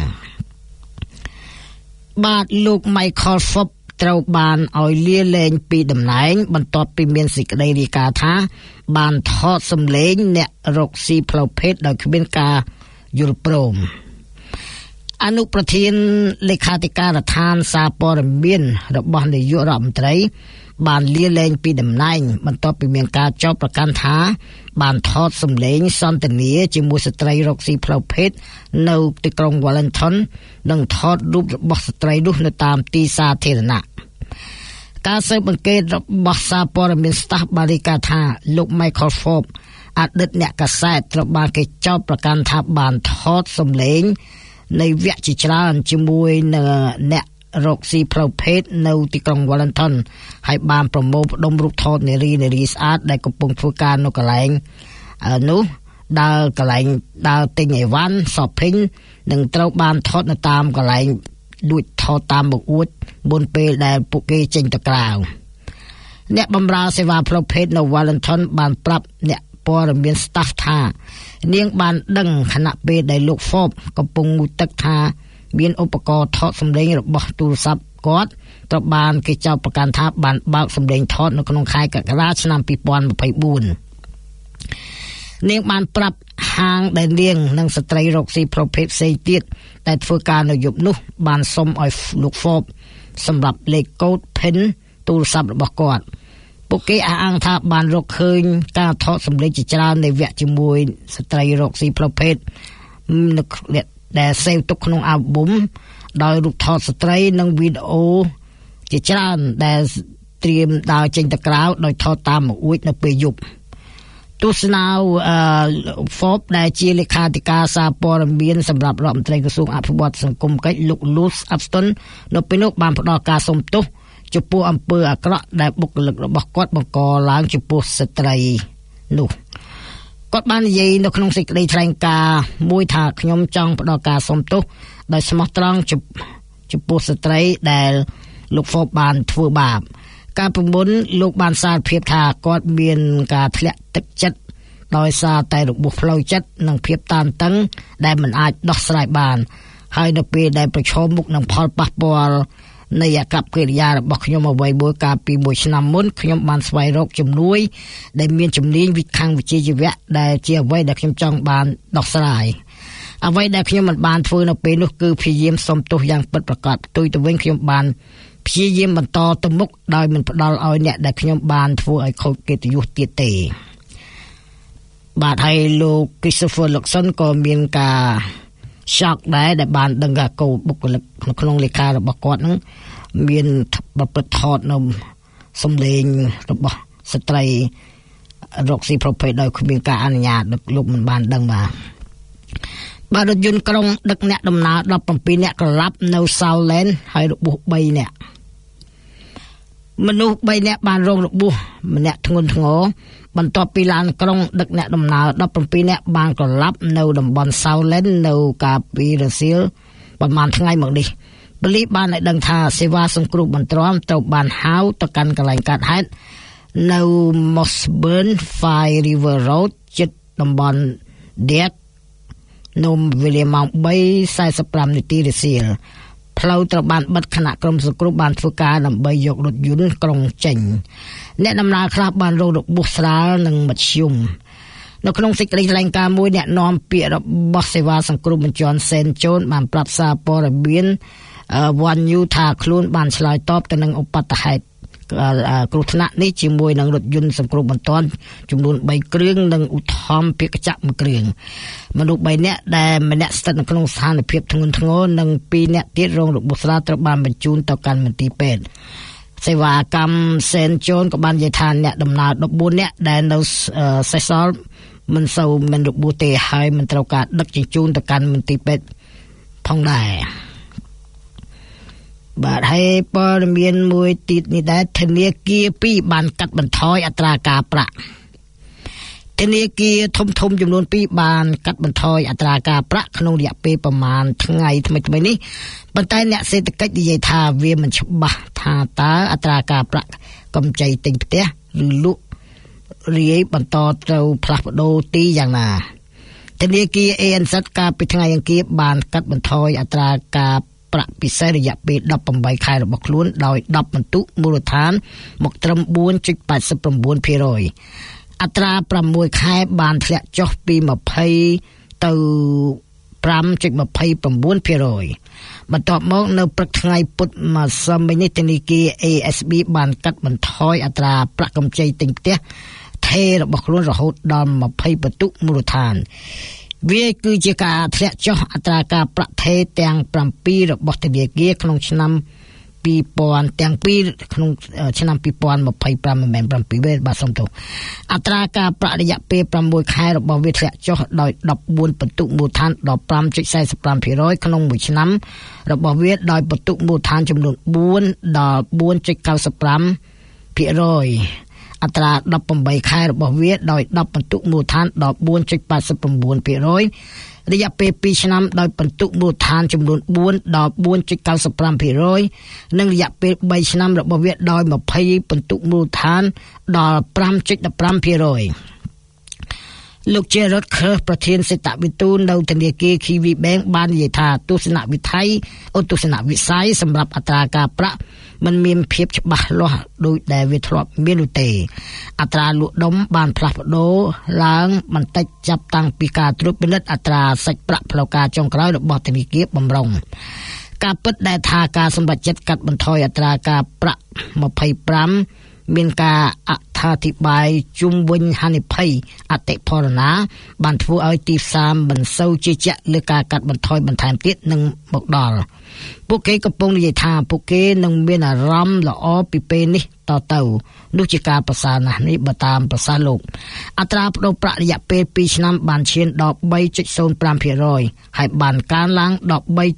បាទលោក Michael Fopp ត្រូវបានឲ្យលាលែងពីតំណែងបន្ទាប់ពីមានសេចក្តីរាយការណ៍ថាបានថតសម្លេងអ្នករកស៊ីផ្លូវភេទដោយគ្មានការយល់ព្រមអនុប្រធានលេខាធិការដ្ឋានសារព័ត៌មានរបស់នាយករដ្ឋមន្ត្រីបានលាលែងពីតំណែងបន្ទាប់ពីមានការចោទប្រកាន់ថាបានថតសម្លេងសន្ទនាជាមួយស្ត្រីរកស៊ីផ្លូវភេទនៅទីក្រុង Wellington និងថតរូបរបស់ស្ត្រីនោះនៅតាមទីសាធារណៈការស៊ើបអង្កេតរបស់សារព័ត៌មាន Staff បានរាយការណ៍ថាលោក Michael Fopp អតីតអ្នកកាសែតត្រូវបានគេចោទប្រកាន់ថាបានថតសម្លេងនៃវគ្គជាច្រើនជាមួយនឹងអ្នករកស៊ីផ្លូវភេទនៅទីក្រុង Wellington ហើយបានប្រមូលផ្ដុំរូបថតនារីស្អាតដែលកំពុងធ្វើការនៅកន្លែងនោះដើរទិញអីវ៉ាន់ shopping និងត្រូវបានថតនៅតាមកន្លែងលួចថតតាមបង្អួចមុនពេលដែលពួកគេចេញទៅក្រៅអ្នកបម្រើសេវាផ្លូវភេទនៅ Wellington បានប្រាប់អ្នកព័ត៌មាន Staff ថានាងបានដឹងខណៈពេលដែលលោក Fopp កំពុងងូតទឹកថាមានឧបករណ៍ថតសម្លេងរបស់ទូរស័ព្ទគាត់ត្រូវបានគេចោទប្រកាន់ថាបានបើកសម្លេងថតនៅក្នុងខែកក្កដាឆ្នាំ2024នាងបានប្រាប់ហាងដែលនាងនិងស្ត្រីរកស៊ីប្រភេទផ្សេងទៀតដែលធ្វើការនៅយប់នោះបានសុំឲ្យលោក Fopp សម្រាប់លេខកូដ PIN ទូរស័ព្ទរបស់គាត់ពួកគេអះអាងថាបានរកឃើញការថតសម្លេងជាច្រើននៃវគ្គជាមួយស្ត្រីរកស៊ីប្រភេទដែលសេវទុកក្នុងអាល់ប៊ុមដោយរូបថតស្ត្រីនិងវីដេអូជាច្រើនដែលត្រៀមដើរចេញទៅក្រៅដោយថតតាមបង្អួចនៅពេលយប់ទស្សនាFopp ដែលជាលេខាធិការសារព័ត៌មានសម្រាប់រដ្ឋមន្ត្រីក្រសួងអភិវឌ្ឍសង្គមកិច្ចលោក Louis Ashton នៅពេលនោះបានផ្ដល់ការសុំទោសចំពោះអំពើអាក្រក់ដែលបុគ្គលិករបស់គាត់បង្កឡើងចំពោះស្ត្រីនោះគាត់បាននិយាយនៅក្នុងសេចក្តីថ្លែងការណ៍មួយថាខ្ញុំចង់ផ្ដល់ការសុំទោសដោយស្មោះត្រង់ចំពោះស្ត្រីដែលលោក Fopp បានធ្វើបាបការប្រមុនលោកបានសារភាពថាគាត់មានការធ្លាក់ទឹកចិត្តដោយសារតែរបួសផ្លូវចិត្តនិងភាពតានតឹងដែលមិនអាចដោះស្រាយបានហើយនៅពេលដែលប្រឈមមុខនឹងផលប៉ះពាល់នៃអាកប្បកិរិយារបស់ខ្ញុំអ្វីមួយកាលពីមួយឆ្នាំមុនខ្ញុំបានស្វែងរកជំនួយដែលមានជំនាញខាងវិជ្ជាជីវៈដែលជាអ្វីដែលខ្ញុំចង់បានដោះស្រាយអ្វីដែលខ្ញុំមិនបានធ្វើនៅពេលនោះគឺព្យាយាមសុំទោសយ៉ាងពិតប្រាកដផ្ទុយទៅវិញខ្ញុំបានព្យាយាមបន្តទៅមុខដោយមិនផ្ដល់ឲ្យអ្នកដែលខ្ញុំបានធ្វើឲ្យខូចកិត្តិយសទៀតទេបាទហើយលោក Christopher Luxon ក៏មានការ shock ដែលបានដឹងថាកូនបុគ្គលិកនៅក្នុងលេខារបស់គាត់ហ្នឹងមានប្រព្រឹត្តថតនៅសម្លេងរបស់ស្ត្រីរកស៊ីប្រភេទដោយគ្មានការអនុញ្ញាតលោកមិនបានដឹងបាទរថយន្តក្រុងដឹកអ្នកដំណើរ17នាក់ក្រឡាប់នៅ Southland ហើយរបួស3នាក់មនុស្ស3នាក់បានរងរបួសម្នាក់ធ្ងន់ធ្ងរបន្ទាប់ពីឡានក្រុងដឹកអ្នកដំណើរ17នាក់បានក្រឡាប់នៅតំបន់ Southland នៅកាលពីរសៀលប្រហែលថ្ងៃមកនេះប៉ូលីសបានឲ្យដឹងថាសេវាសង្គ្រោះបន្ទាន់ត្រូវបានហៅទៅកាន់កន្លែងកើតហេតុនៅ Mossburn Five River Road ជិតតំបន់ Deck នៅវេលាម៉ោង 3:45 នាទីរសៀលផ្លូវត្រូវបានបិទខណៈក្រុមសង្គ្រោះបានធ្វើការដើម្បីយករថយន្តក្រុងចេញអ្នកដំណើរខ្លះបានរងរបួសស្រាលនិងមធ្យមនៅក្នុងសេចក្តីថ្លែងការណ៍មួយអ្នកនាំពាក្យរបស់សេវាសង្គ្រោះបញ្ជាន់សេនជូនបានប្រាប់សារព័ត៌មានOne News ថាខ្លួនបានឆ្លើយតបទៅនឹងឧបទ្ទហេតុគ្រោះថ្នាក់នេះជាមួយនឹងរថយន្តសង្គ្រោះបន្ទាន់ចំនួន3គ្រឿងនិងឧទ្ធម្ភាគចក្រ1គ្រឿងមនុស្ស3នាក់ដែលម្នាក់ស្ថិតនៅក្នុងស្ថានភាពធ្ងន់ធ្ងរនិង2នាក់ទៀតរងរបួសស្រាលត្រូវបានបញ្ជូនទៅកាន់មន្ទីរពេទ្យសេវាកម្មសេនជូនក៏បាននិយាយថាអ្នកដំណើរ14នាក់ដែលនៅសេសសល់មិនសូវមានរបួសទេហើយមិនត្រូវការដឹកជញ្ជូនទៅកាន់មន្ទីរពេទ្យផងដែរបាទហើយព័ត៌មានមួយទៀតនេះដែរធនាគារ2បានកាត់បន្ថយអត្រាការប្រាក់ធនាគារធំចំនួន2បានកាត់បន្ថយអត្រាការប្រាក់ក្នុងរយៈពេលប្រមាណថ្ងៃថ្មីៗនេះប៉ុន្តែអ្នកសេដ្ឋកិច្ចនិយាយថាវាមិនច្បាស់ថាតើអត្រាការប្រាក់កម្ចីទិញផ្ទះឬលក់រាយបន្តត្រូវផ្លាស់ប្ដូរទីយ៉ាងណាធនាគារ ANZ កាលពីថ្ងៃអង្គារបានកាត់បន្ថយអត្រាការប្រាក់ពិសេសរយៈពេល18ខែរបស់ខ្លួនដោយ10ពិន្ទុមូលដ្ឋានមកត្រឹម 4.89%អត្រា6ខែបានធ្លាក់ចុះពី20ទៅ 5.29%បន្ទាប់មកនៅព្រឹកថ្ងៃពុធម្សិលមិញនេះធនាគារ ASB បានកាត់បន្ថយអត្រាប្រាក់កម្ចីទិញផ្ទះថេររបស់ខ្លួនរហូតដល់20ពិន្ទុមូលដ្ឋានវាគឺជាការធ្លាក់ចុះអត្រាការប្រាក់ថេរទាំង7របស់ធនាគារក្នុងឆ្នាំ2000ទាំងពីរក្នុងឆ្នាំ2025មិនមែន7ទេបាទសូមទោសអត្រាការប្រាក់រយៈពេល6ខែរបស់វាធ្លាក់ចុះដោយ14ពិន្ទុមូលដ្ឋានដល់ 5.45% ក្នុងមួយឆ្នាំរបស់វាដោយពិន្ទុមូលដ្ឋានចំនួន4ដល់ 4.95% អត្រា18ខែរបស់វាដោយ10ពិន្ទុមូលដ្ឋានដល់ 4.89% រយៈពេល2ឆ្នាំដោយពិន្ទុមូលដ្ឋានចំនួន4ដល់ 4.95% និងរយៈពេល3ឆ្នាំរបស់វាដោយ20ពិន្ទុមូលដ្ឋានដល់ 5.15%លោកជារដ្ឋខើប្រធានសេដ្ឋវិទូនៅធនាគារ KV Bank បាននិយាយថាទស្សនវិស័យសម្រាប់អត្រាការប្រាក់มันមានភាពច្បាស់លាស់ដោយដែលវាធ្លាប់មាននោះទេអត្រាលក់ដុំបានផ្លាស់ប្ដូរឡើងបន្តិចចាប់តាំងពីការត្រួតពិនិត្យអត្រាសាច់ប្រាក់ផ្លូវការចុងក្រោយរបស់ធនាគារបម្រុងការពិតដែលថាការសម្រេចចិត្តកាត់បន្ថយអត្រាការប្រាក់25មានការអត្ថាធិប្បាយជុំវិញហានិភ័យអតិផរណាបានធ្វើឲ្យទីផ្សារមិនសូវជឿជាក់លើការកាត់បន្ថយបន្ថែមទៀតនឹងមកដល់ពួកគេកំពុងនិយាយថាពួកគេនឹងមានអារម្មណ៍ល្អពីពេលនេះតទៅនោះជាការប្រសើរណាស់នេះបើតាមប្រសាសន៍លោកអត្រាប្តូរប្រាក់រយៈពេល2ឆ្នាំបានឈានដល់ 3.05% ហើយបានកើនឡើងដល់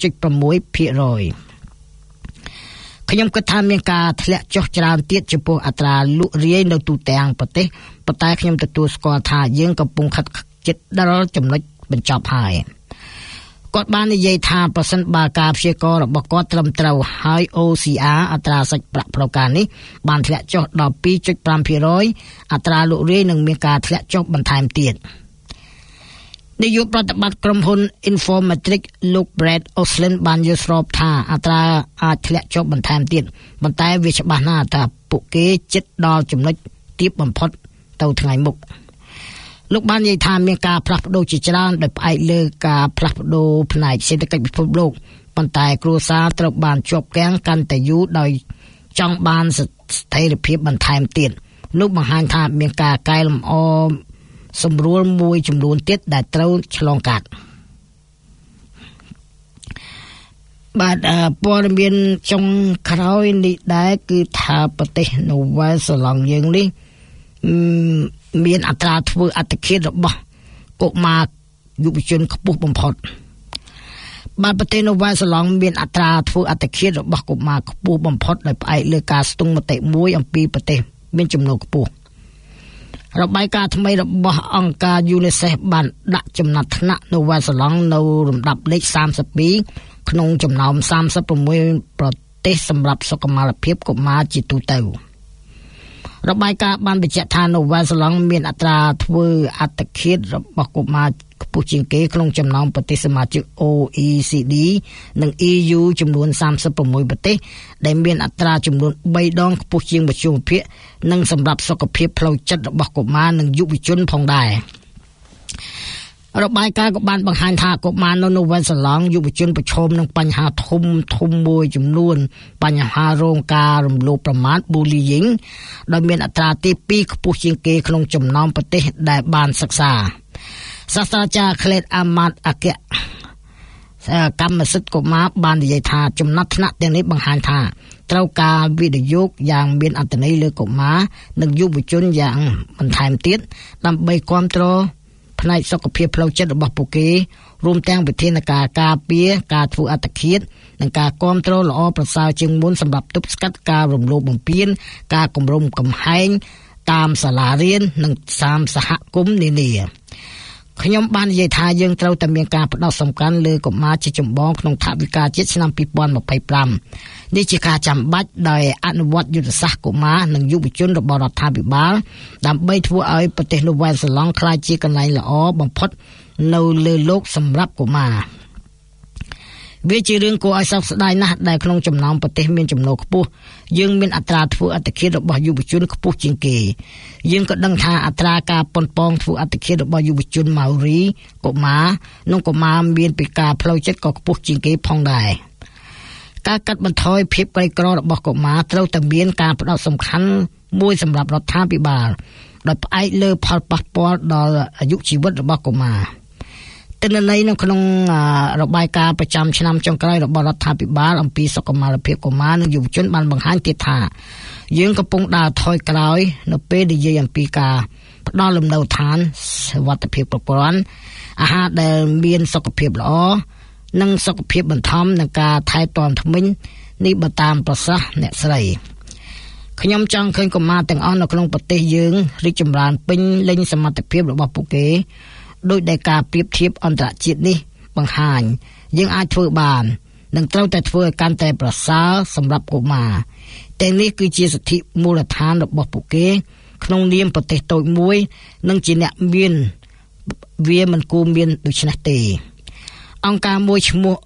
3.6%ខ្ញុំគិតថាមានការធ្លាក់ចុះច្រើនទៀតចំពោះអត្រាលក់រាយនៅទូទាំងប្រទេសប៉ុន្តែខ្ញុំទទួលស្គាល់ថាយើងកំពុងខិតជិតដល់ចំណុចបញ្ចប់ហើយគាត់បាននិយាយថាប្រសិនបើការព្យាករណ៍របស់គាត់ត្រឹមត្រូវហើយ OCR អត្រាសាច់ប្រាក់ផ្លូវការនេះបានធ្លាក់ចុះដល់ 2.5% អត្រាលក់រាយនឹងមានការធ្លាក់ចុះបន្ថែមទៀតនាយកប្រតិបត្តិក្រុមហ៊ុន Informatrix លោក Brad Oslin បានយល់ស្របថាអត្រាអាចធ្លាក់ចុះបន្ថែមទៀតប៉ុន្តែវាច្បាស់ណាស់ថាពួកគេជិតដល់ចំណុចទាបបំផុតទៅថ្ងៃមុខលោកបាននិយាយថាមានការផ្លាស់ប្ដូរជាច្រើនដោយផ្អែកលើការផ្លាស់ប្ដូរផ្នែកសេដ្ឋកិច្ចពិភពលោកប៉ុន្តែគ្រួសារត្រូវបានជាប់គាំងកាន់តែយូរដោយចង់បានស្ថិរភាពបន្ថែមទៀតនោះបង្ហាញថាមានការកែលម្អសម្រួលមួយចំនួនទៀតដែលត្រូវឆ្លងកាត់បាទព័ត៌មានចុងក្រោយនេះដែរគឺថាប្រទេសនូវែលសេឡង់យើងនេះមានអត្រាធ្វើអត្តឃាតរបស់កុមារយុវជនខ្ពស់បំផុតបាទប្រទេសនូវែលសេឡង់មានអត្រាធ្វើអត្តឃាតរបស់កុមារខ្ពស់បំផុតដោយផ្អែកលើការស្ទង់មតិមួយអំពីប្រទេសមានចំណូលខ្ពស់របាយការណ៍ថ្មីរបស់អង្គការ UNICEF បានដាក់ចំណាត់ថ្នាក់នូវែលសេឡង់នៅលំដាប់លេខ32ក្នុងចំណោម36ប្រទេសសម្រាប់សុខុមាលភាពកុមារជាទូទៅរបាយការណ៍បានបញ្ជាក់ថានូវែលសេឡង់មានអត្រាធ្វើអត្តឃាតរបស់កុមារខ្ពស់ជាងគេក្នុងចំណោមប្រទេសសមាជិក OECD និង EU ចំនួន36ប្រទេសដែលមានអត្រាចំនួន3ដងខ្ពស់ជាងមធ្យមភាគនិងសម្រាប់សុខភាពផ្លូវចិត្តរបស់កុមារនិងយុវជនផងដែររបាយការណ៍ក៏បានបង្ហាញថាកុមារនៅនូវែលសេឡង់យុវជនប្រឈមនឹងបញ្ហាធំមួយចំនួនបញ្ហារងការរំលោភប្រមាថ bullying ដោយមានអត្រាទី2ខ្ពស់ជាងគេក្នុងចំណោមប្រទេសដែលបានសិក្សាសាស្ត្រាចារ្យ Khaled Ahmad Akea កម្មសិទ្ធិកុមារបាននិយាយថាចំណាត់ថ្នាក់ទាំងនេះបង្ហាញថាត្រូវការវិនិយោគយ៉ាងមានអត្ថន័យលើកុមារនិងយុវជនយ៉ាងបន្ថែមទៀតដើម្បីគាំទ្រផ្នែកសុខភាពផ្លូវចិត្តរបស់ពួកគេរួមទាំងវិធានការការពារការធ្វើអត្តឃាតនិងការគាំទ្រល្អប្រសើរជាងមុនសម្រាប់ទប់ស្កាត់ការរំលោភបំពានការគំរាមកំហែងតាមសាលារៀននិងតាមសហគមន៍នានាខ្ញុំបាននិយាយថាយើងត្រូវតែមានការផ្ដោតសំខាន់លើកុមារជាចម្បងក្នុងថវិកាជាតិឆ្នាំ2025នេះជាការចាំបាច់ដោយអនុវត្តយុទ្ធសាស្ត្រកុមារនិងយុវជនរបស់រដ្ឋាភិបាលដើម្បីធ្វើឲ្យប្រទេសនូវែលសេឡង់ក្លាយជាកន្លែងល្អបំផុតនៅលើโลกសម្រាប់កុមារវាជារឿងគួរឲ្យសោកស្ដាយណាស់ដែលក្នុងចំណោមប្រទេសមានចំណូលខ្ពស់យើងមានអត្រាធ្វើអត្តឃាតរបស់យុវជនខ្ពស់ជាងគេយើងក៏ដឹងថាអត្រាការប៉ុនប៉ងធ្វើអត្តឃាតរបស់យុវជនម៉ៅរីកុមារនិងកុមារមានពិការផ្លូវចិត្តក៏ខ្ពស់ជាងគេផងដែរការកាត់បន្ថយភាពក្រីក្ររបស់កុមារត្រូវតែមានការផ្ដោតសំខាន់មួយសម្រាប់រដ្ឋាភិបាលដោយផ្អែកលើផលប៉ះពាល់ដល់អាយុជីវិតរបស់កុមារទិន្នន័យនៅក្នុងរបាយការណ៍ប្រចាំឆ្នាំចុងក្រោយរបស់រដ្ឋាភិបាលអំពីសុខុមាលភាពកុមារនិងយុវជនបានបង្ហាញទៀតថាយើងកំពុងដើរថយក្រោយនៅពេលនិយាយអំពីការផ្ដល់លំនៅឋានសុវត្ថិភាពគ្រប់គ្រាន់អាហារដែលមានសុខភាពល្អនិងសុខភាពបន្ថែមនិងការថែទាំធ្មេញនេះបើតាមប្រសាសន៍អ្នកស្រីខ្ញុំចង់ឃើញកុមារទាំងអស់នៅក្នុងប្រទេសយើងរីកចម្រើនពេញលេញសមត្ថភាពរបស់ពួកគេដោយដែលការប្រៀបធៀបអន្តរជាតិនេះបង្ហាញយើងអាចធ្វើបាននិងត្រូវតែធ្វើឲ្យកាន់តែប្រសើរសម្រាប់កុមារតែនេះគឺជាសិទ្ធិមូលដ្ឋានរបស់ពួកគេក្នុងនាមប្រទេសតូចមួយនិងជាអ្នកមានវាមិនគួរមានដូច្នេះទេអង្គការមួយឈ្មោះ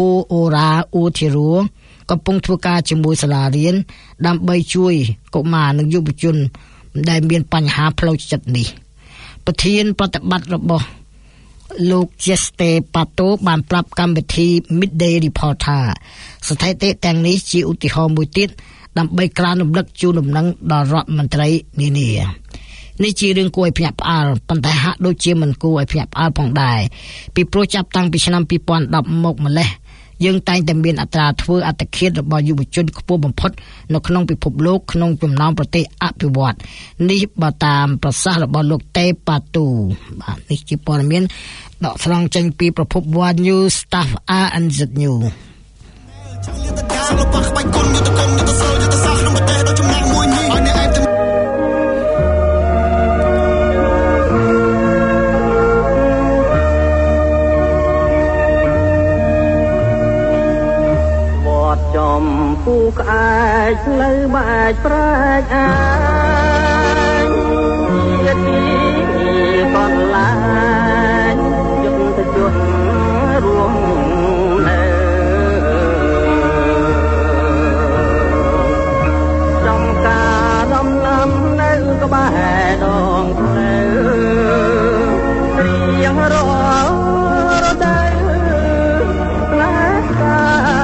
Hora Utiro កំពុងធ្វើការជាមួយសាលារៀនដើម្បីជួយកុមារនិងយុវជនដែលមានបញ្ហាផ្លូវចិត្តនេះប្រធានប្រតិបត្តិរបស់លោក Jeste Pato បានប្រាប់កម្មវិធី Midday Report ថាស្ថិតិទាំងនេះជាឧទាហរណ៍មួយទៀតដើម្បីក្រើនរំលឹកជូនដំណឹងដល់រដ្ឋមន្ត្រីនានានេះជារឿងគួរឲ្យភ្ញាក់ផ្អើលប៉ុន្តែហាក់ដូចជាមិនគួរឲ្យភ្ញាក់ផ្អើលផងដែរពីព្រោះចាប់តាំងពីឆ្នាំ2010មកម្លេះយើងតែងតែមានអត្រាធ្វើអត្តឃាតរបស់យុវជនខ្ពស់បំផុតនៅក្នុងពិភពលោកក្នុងចំណោមប្រទេសអភិវឌ្ឍន៍នេះបើតាមប្រសាសន៍របស់លោកតេប៉ាទូបាទនេះជាព័ត៌មានដកស្រង់ចេញពីប្រភព One News Staff RNZ News ពូក្អែកនៅបាច់ប្រាច់អាយជាទីកន្លែងយុទ្ធជនរួមនៅចំការដំណាំនៅក្បែរដងផ្លូវរៀងរាល់រដូវផ្លែកា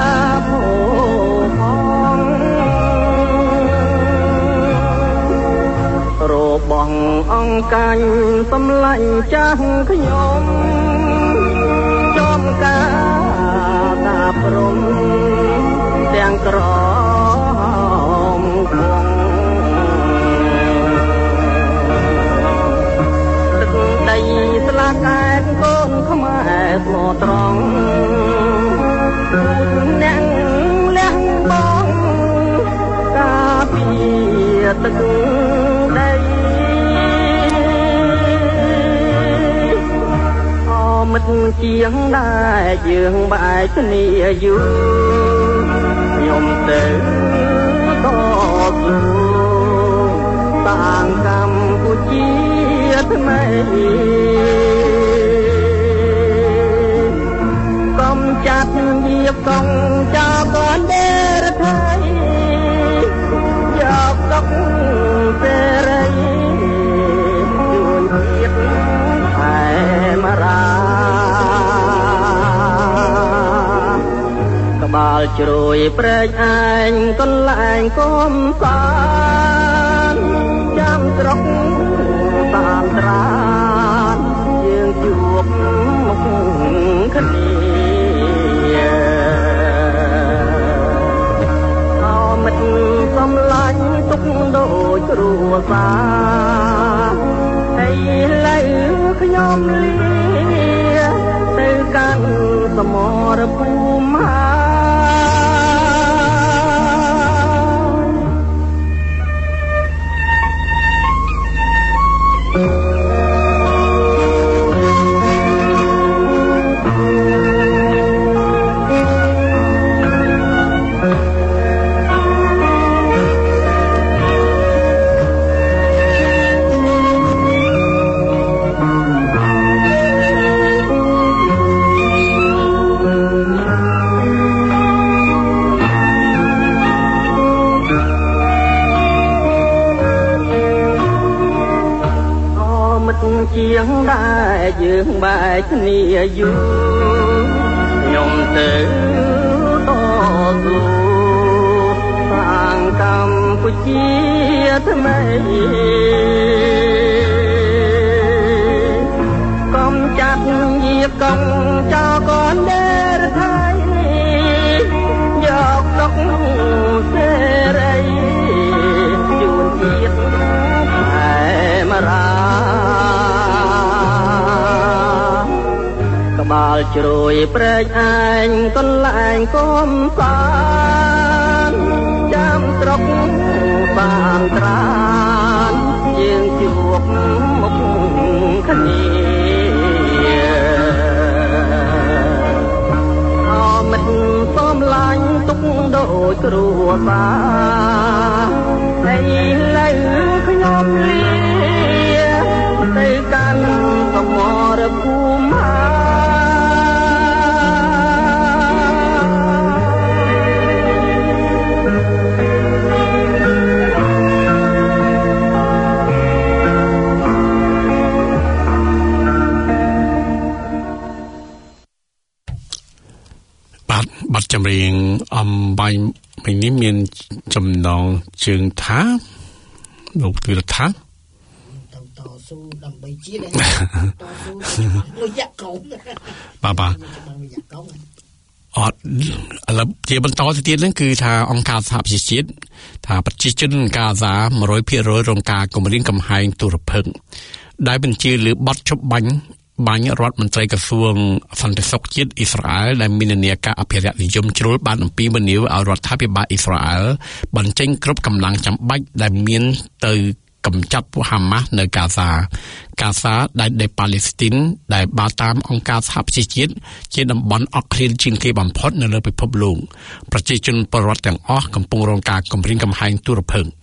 បងអង្គកាញ់សំឡាញ់ចាស់ខ្ញុំចំការតាព្រំទាំងក្រមគង់ទឹកដីស្លាកែតកូនខ្មែរស្មោះត្រង់អ្នកលះបងការពីទឹកដីមិត្តជាងដែរយើងបែកគ្នាយូរខ្ញុំទៅតស៊ូតាំងកម្ពុជាថ្មីកុំចាត់វាកុំចាប់បានទេរដ្ឋាភិបាលយកទុកសេរីជួយជាតិថែមរាបាល់ជ្រួយព្រែកឯងកន្លែងកុំសានចាំស្រុកតាមត្រានយើងជួបមុខគ្នាអមិតសារហើយលើខ្ញុំលាទៅកាន់សមរភូមិជាងដែរយើងបែកគ្នាយូរខ្ញុំទៅតស៊ូសាងកម្ពុជាថ្មីកុំចាត់យាកុំចោលកូនដែលថៃយកទុកសេរីជូនជាតិតែមរាបាល់ជ្រួយព្រែកឯងកន្លែងកុំសានចាំស្រុកបានត្រានយើងជួបមុខគ្នាអមិត្តសូមឡាញ់ទុកដូចគ្រួសារហើយលើខ្ញុំលាទៅកាន់សមរភូមិបាត់ចម្រៀងអំបញ្ញមិញនេះមានចំណងជើងថាលោកទិរថាតស៊ូដើម្បីជាតិតស៊ូលុយយ៉ាកោបាទអត់ឥឡូវជាបន្តទៅទៀតហ្នឹងគឺថាអង្គការសហប្រជាជាតិថាប្រជាជនកាហ្សា 100% រងការគំរាមកំហែងទុរភិក្សដែលបញ្ជាលើបទជប់បាញ់រដ្ឋមន្ត្រីក្រសួងសន្តិសុខជាតិអ៊ីស្រាអែលដែលមាននានាការអភិរក្សនិយមជ្រុលបានអំពាវនាវឲ្យរដ្ឋាភិបាលអ៊ីស្រាអែលបញ្ចេញគ្រប់កម្លាំងចាំបាច់ដែលមានទៅកម្ចាត់ពួកហាម៉ាស់នៅកាហ្សាដែលប៉ាឡេស្ទីនដែលបានតាមអង្គការសហប្រជាជាតិជាតំបន់អត់ឃ្លានជាងគេបំផុតនៅលើពិភពលោកប្រជាជនពលរដ្ឋទាំងអស់កំពុងរងការគំរាមកំហែងទុរភិក្ស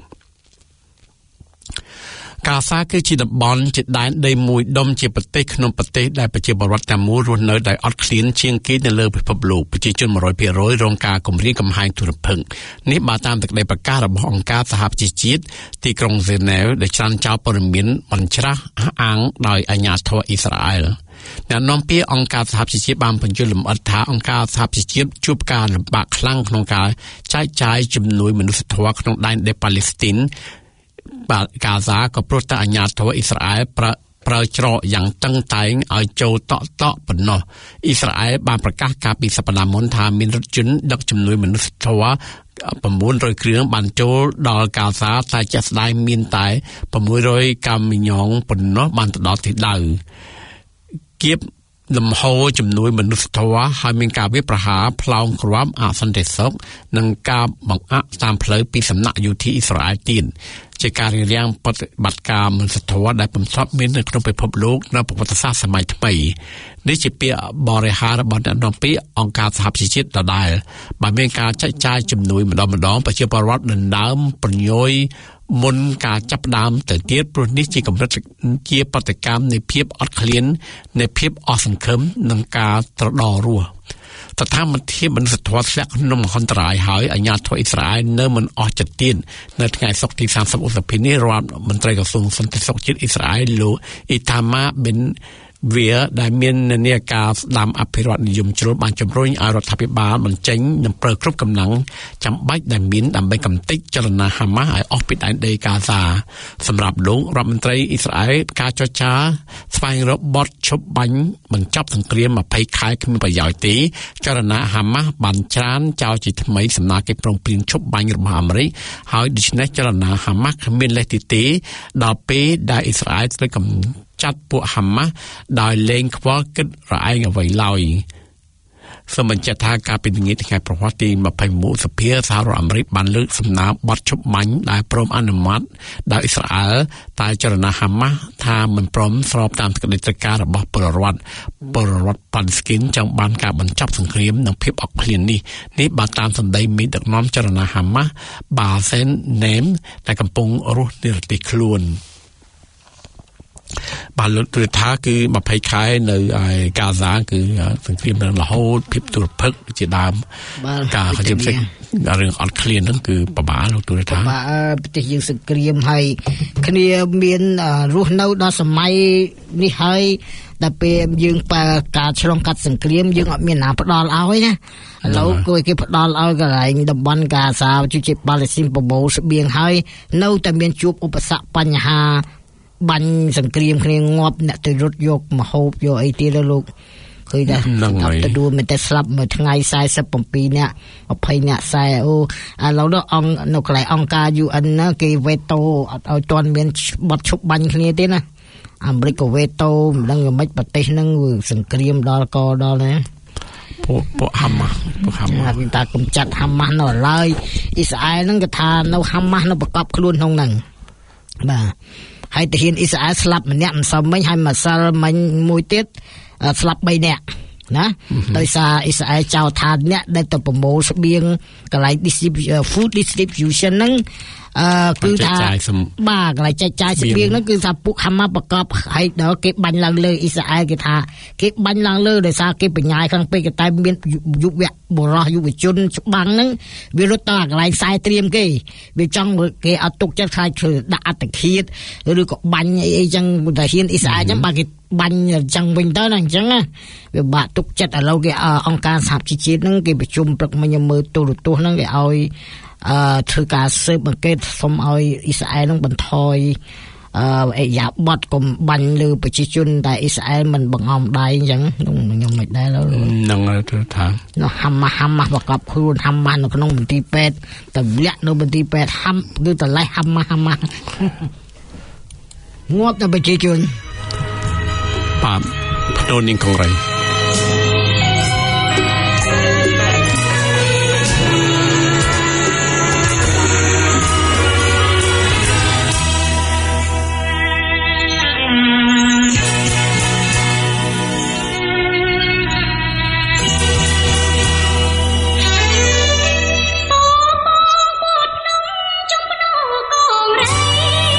កាហ្សាគឺជាតំបន់ជាដែនដីមួយដុំជាប្រទេសក្នុងប្រទេសដែលប្រជាពលរដ្ឋទាំងមូលរស់នៅដោយអត់ឃ្លានជាងគេនៅលើពិភពលោកប្រជាជន 100% រងការគំរាមកំហែងទុរភិក្សនេះបានតាមសេចក្តីប្រកាសរបស់អង្គការសហប្រជាជាតិទីក្រុងហ្សឺណែវដែលច្រានចោលព័ត៌មានបញ្ច្រាស់អាងដោយអាជ្ញាធរអ៊ីស្រាអែលអ្នកនាំពាក្យអង្គការសហប្រជាជាតិបានបញ្ជាក់លម្អិតថាអង្គការសហប្រជាជាតិជួបការលំបាកខ្លាំងក្នុងការចែកចាយជំនួយមនុស្សធម៌ក្នុងដែនដីប៉ាឡេស្ទីនកាហ្សាក៏ព្រោះតែអាញាធរអ៊ីស្រាអែលប្រើច្រកយ៉ាងតឹងតែងឲ្យចូលតក់ប៉ុណ្ណោះអ៊ីស្រាអែលបានប្រកាសកាលពីសប្តាហ៍មុនថាមានរថយន្តដឹកជំនួយមនុស្សធម៌900គ្រឿងបានចូលដល់កាហ្សាតែជាក់ស្ដែងមានតែ600កាមីយ៉ុងប៉ុណ្ណោះបានទៅដល់ទិសដៅគៀបលំហូរជំនួយមនុស្សធម៌ហើយមានការវាយប្រហារផ្លោងគ្រាប់អសន្តិសុខនិងការបង្អាក់តាមផ្លូវពីសំណាក់យោធាអ៊ីស្រាអែលទៀតជាការរៀបរៀងបដិបត្តិការមនុស្សធម៌ដែលបំផុតមាននៅក្នុងពិភពលោកនៅប្រវត្តិសាស្ត្រសម័យថ្មីនេះជាពាក្យបរិហាររបស់អ្នកនាំពាក្យអង្គការសហប្រជាជាតិដដែលបានមានការចែកចាយជំនួយម្ដងប្រជាពលរដ្ឋដណ្ដើមប្រញយមុនការចាប់ផ្ដើមទៅទៀតព្រោះនេះជាកម្រិតជាបដកម្មនៃភាពអត់ឃ្លាននៃភាពអស់សង្ឃឹមនិងការត្រដររស់ស្ថានភាពមនុស្សធម៌ធ្លាក់ក្នុងមហន្តរាយហើយអាញាធរអ៊ីស្រាអែលនៅមិនអស់ចិត្តទៀតនៅថ្ងៃសុក្រទី30ឧសភានេះរដ្ឋមន្ត្រីក្រសួងសន្តិសុខជាតិអ៊ីស្រាអែលលោកអ៊ីតាម៉ាប៊ិនវាដែលមាននាការស្ដាំអភិរដ្ឋនិយមជ្រុលបានជំរុញឲ្យរដ្ឋាភិបាលបញ្ចេញនិងប្រើគ្រប់កម្លាំងចាំបាច់ដែលមានដើម្បីកម្ទេចចលនាហាម៉ាស់ឲ្យអស់ពីដែនដីកាហ្សាសម្រាប់លោករដ្ឋមន្ត្រីអ៊ីស្រាអែលការចរចាស្វែងរកបទឈប់បាញ់បញ្ចប់សង្គ្រាម20ខែគ្មានប្រយោជន៍ទេចលនាហាម៉ាស់បានច្រានចោលជាថ្មីសំណើកិច្ចព្រមព្រៀងឈប់បាញ់របស់អាមេរិកហើយដូច្នេះចលនាហាម៉ាស់គ្មានលេសទីទេដល់ពេលដែលអ៊ីស្រាអែលត្រូវចាត់ពួកហាម៉ាស់ដោយលែងខ្វល់គិតរឯងអ្វីឡើយសូមបញ្ជាក់ថាការពិនិត្យថ្ងៃប្រវត្តិទី21សភាសហរដ្ឋអាមេរិកបានលើកសំណើបទឈប់បាញ់ដែលព្រមអនុម័តដោយអ៊ីស្រាអែលតែចលនាហាម៉ាស់ថាមិនព្រមស្របតាមសេចក្តីត្រូវការរបស់ពលរដ្ឋប៉ាឡេស្ទីនចង់បានការបញ្ចប់សង្គ្រាមនិងភាពអត់ឃ្លាននេះបានតាមសម្ដីមេដឹកនាំចលនាហាម៉ាស់បាសេនណេមដែលកំពុងរស់នៅប្រទេសខ្លួនបានលើកទៅថាគឺ20ខែនៅកាហ្សាគឺសង្គ្រាមរហូតភាពទុរភិក្សជាដើមការខិតផ្សេងរឿងអត់ឃ្លានហ្នឹងគឺពិបាកលោកទូរថាប្រទេសយើងសង្គ្រាមហើយគ្នាមានរស់នៅដល់សម័យនេះហើយដល់ពេលយើងបើការឆ្លងកាត់សង្គ្រាមយើងអត់មានណាផ្ដល់ឲ្យណាឥឡូវគេផ្ដល់ឲ្យកន្លែងតំបន់កាហ្សាជាប៉ាឡេស្ទីនប្រមូលស្បៀងហើយនៅតែមានជួបឧបសគ្គបញ្ហាបាញ់សង្គ្រាមគ្នាងាប់អ្នកទៅរត់យកមហូបយកអីទៀតលោកឃើញដែរទៅដួលមិនតែស្លាប់មួយថ្ងៃ47នាក់20នាក់ឥឡូវនោះអង្គនៅកន្លែងអង្គការ UN ណាគេវេតូអត់ឲ្យទាន់មានបទឈប់បាញ់គ្នាទេណាអាមេរិកក៏វេតូមិនដឹងយ៉ាងម៉េចប្រទេសហ្នឹងសង្គ្រាមដល់កដល់ណាពួកហាម៉ាស់គេថាកំចាត់ហាម៉ាស់នៅឡើយអ៊ីស្រាអែលហ្នឹងគេថានៅហាម៉ាស់នៅប្រកបខ្លួនក្នុងហ្នឹងបាទហើយទាហានអ៊ីស្រាអែលស្លាប់ម្នាក់មិនសមមិញហើយម្សិលមិញមួយទៀតស្លាប់3នាក់ណាដោយសារអ៊ីស្រាអែលចោទថាអ្នកដែលទៅប្រមូលស្បៀងកន្លែង food distribution ហ្នឹងគឺថាបាទកន្លែងចែកចាយស្បៀងហ្នឹងគឺថាពួកហាម៉ាស់ប្រកបហើយដល់គេបាញ់ឡើងលើអ៊ីស្រាអែលគេថាគេបាញ់ឡើងលើដោយសារគេបញ្ញាយខាងពេកតែមានយុវបុរសយុវជនច្បាំងហ្នឹងវារត់ទៅកន្លែងខ្សែត្រៀមគេវាចង់គេអត់ទុកចិត្តខ្លាចធ្វើដាក់អត្តឃាតឬក៏បាញ់អីចឹងតែហ៊ានអ៊ីស្រាអែលចឹងបាទគេបាញ់ចឹងវិញទៅណាអញ្ចឹងណាវាបាក់ទុកចិត្តឥឡូវគេអង្គការសហជីវជាតិហ្នឹងគេប្រជុំព្រឹកមិញមើលទូរទស្សន៍ហ្នឹងគេឲ្យធ្វើការស៊ើបអង្កេតសុំឲ្យអ៊ីស្រាអែលនឹងបន្ថយអេយ៉ាបតកុំបាញ់លើប្រជាជនតែអ៊ីស្រាអែលមិនបង្អមដៃអញ្ចឹងខ្ញុំមិនដែរហ្នឹងទៅថានៅហាម៉ាស់បកបខ្លួនហាម៉ាស់នៅក្នុងមន្ទីរពេទ្យតែលាក់នៅមន្ទីរពេទ្យគឺតលេះហាម៉ាស់ងាប់តែប្រជាជនបាទផ្ដូននាងកងរៃ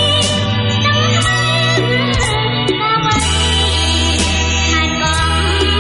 ក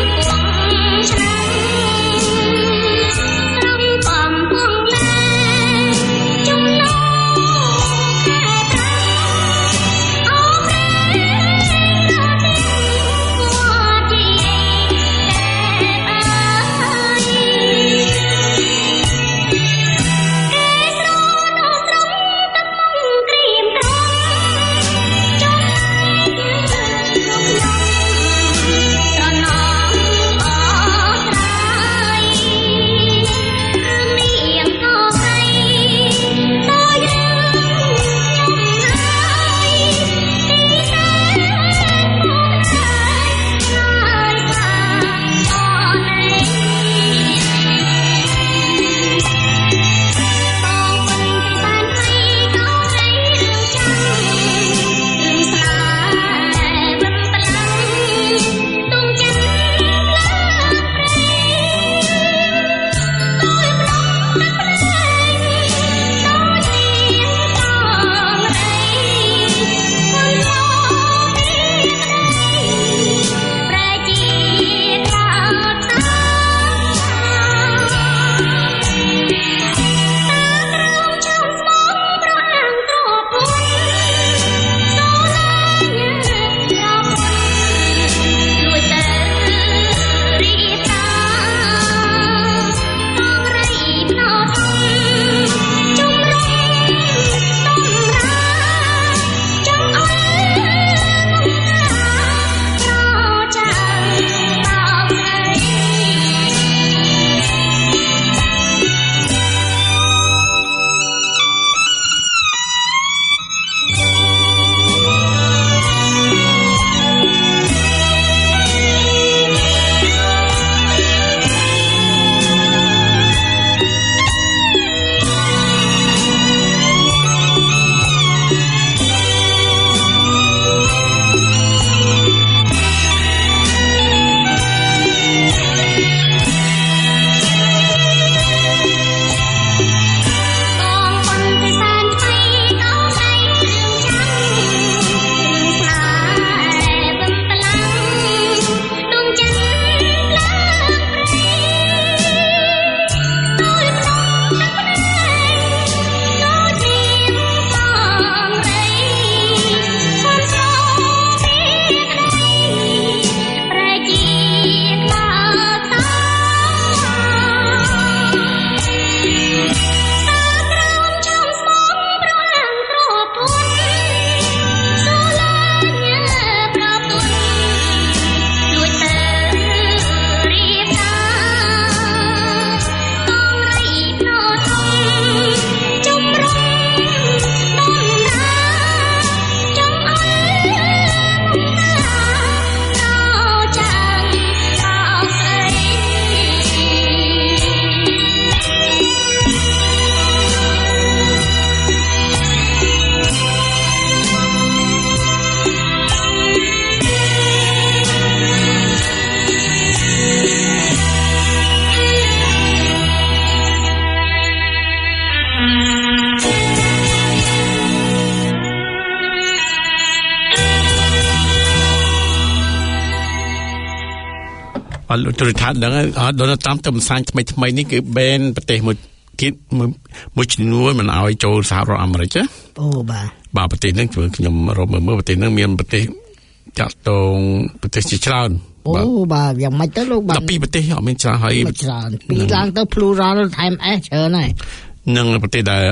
អត់ទូរទស្សន៍ហ្នឹងដូណាល់ត្រាំទៅបន្សាញថ្មីនេះគឺបែនប្រទេសមួយទៀតមួយចំនួនមិនឲ្យចូលសហរដ្ឋអាមេរិកអូបាទប្រទេសហ្នឹងខ្ញុំរកមើលប្រទេសហ្នឹងមានប្រទេសចាក់តងប្រទេសជាច្រើនអូបាទយ៉ាងម៉េចទៅលោកបាទ 12ប្រទេសអត់មានច្រើនហើយច្រើនពីឡើងទៅ plural ថែម S ច្រើនហើយនឹងប្រទេសដែល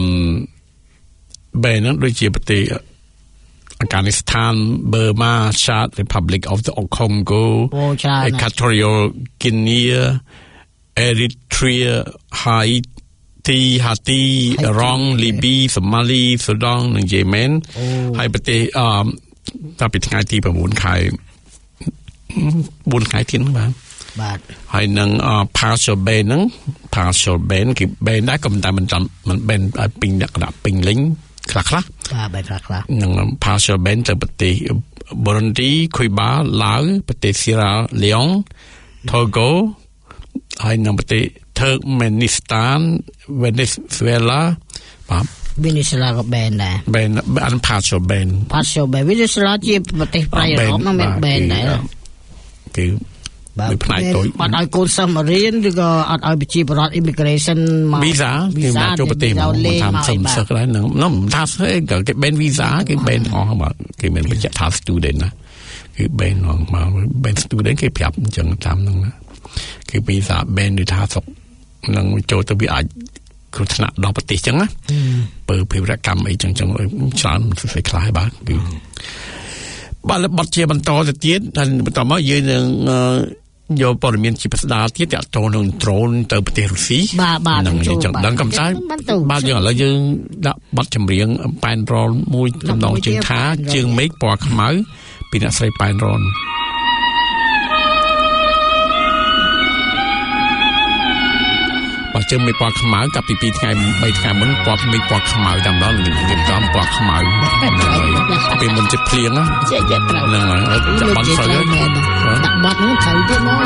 បែរហ្នឹងដូចជាប្រទេសAfghanistan, Burma, Chad, Republic of the Congo, Equatorial Guinea, Eritrea, Haiti, Iran, Libya, Somalia, Sudan និង Yemen ហើយប្រទេសតាពីថ្ងៃទី9ខែ4ខែទៀតបាទហើយនឹង partial ban ហ្នឹង partial ban គឺ ban ដែរក៏មិនតែមិន ban ឲ្យពេញលក្ខណៈពេញលេញខ្លះបាទខ្លះនឹង partial ban ទៅប្រទេស Burundi, Cuba, Laos ប្រទេស Sierra Leone, Togo ហើយនឹងប្រទេស Turkmenistan, Venezuela បាទ Venezuela ក៏ ban ដែរ ban partial ban Venezuela ជាប្រទេសប្រៃអឺរ៉ុបនោះមាន ban ដែរគឺមួយផ្នែកទៅបាត់ឲ្យកូនសិស្សមករៀនឬក៏អត់ឲ្យប្រជាពលរដ្ឋ immigration មក visa គេមកចូលប្រទេសមកតាមសិស្សដែរហ្នឹងថាស្អីក៏គេ ban visa គេ ban អស់មកគេមិនបញ្ជាក់ថា student ណាគឺ ban មក ban student គេប្រាប់អញ្ចឹងតាមហ្នឹងណាគឺ visa ban ដូចថាសុកនឹងចូលទៅវាអាចគ្រោះថ្នាក់ដល់ប្រទេសអញ្ចឹងណាបើភាវកម្មអីចឹងច្រើនស្អីខ្លះបាទគឺបាត់ជាបន្តទៅទៀតហើយបន្តមកយើងនឹងយកព័ត៌មានជាផ្ដាល់ទៀតតទៅនឹង drone ទៅប្រទេសរុស្ស៊ីបាទនឹងចឹងដឹងកំចាយបាទយើងឥឡូវយើងដាក់បទចម្រៀងប៉ែនរ៉នមួយចំណងជើងថាជើងមេឃពណ៌ខ្មៅពីអ្នកស្រីប៉ែនរ៉នបើជើងមេឃពណ៌ខ្មៅកាលពី2ថ្ងៃ3ថ្ងៃមុនពណ៌មេឃពណ៌ខ្មៅតាមដល់នឹងរៀបចំពណ៌ខ្មៅពេលមុនចិត្តភ្លៀងហ្នឹងហើយចាំបាត់ស្អីដាក់បាត់ហ្នឹងត្រូវទៀតមក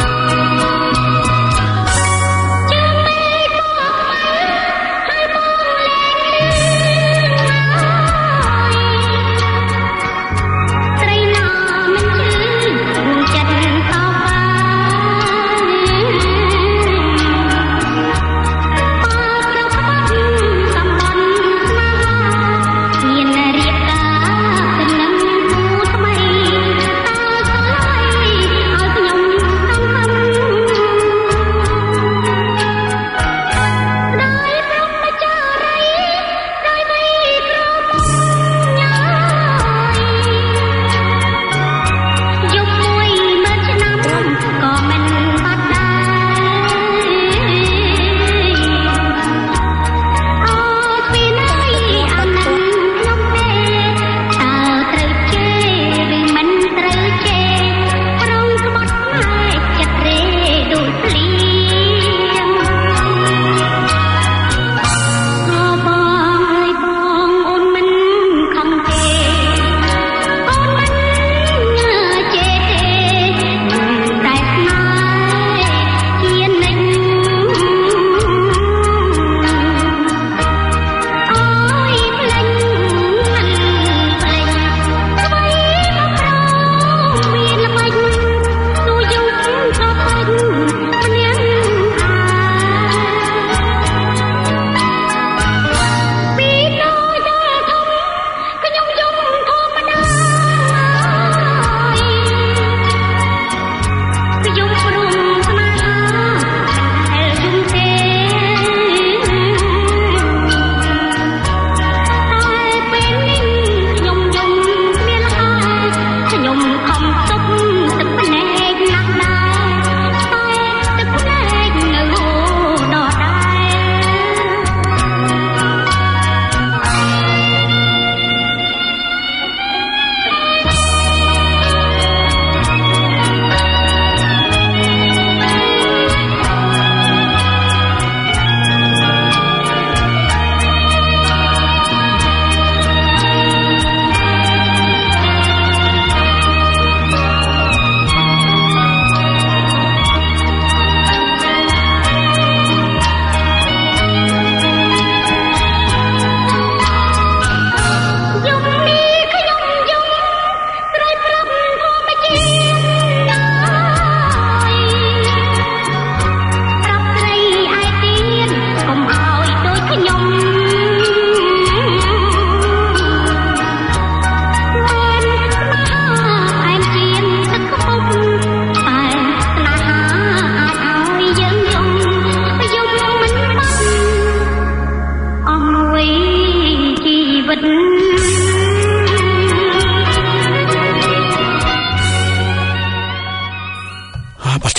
។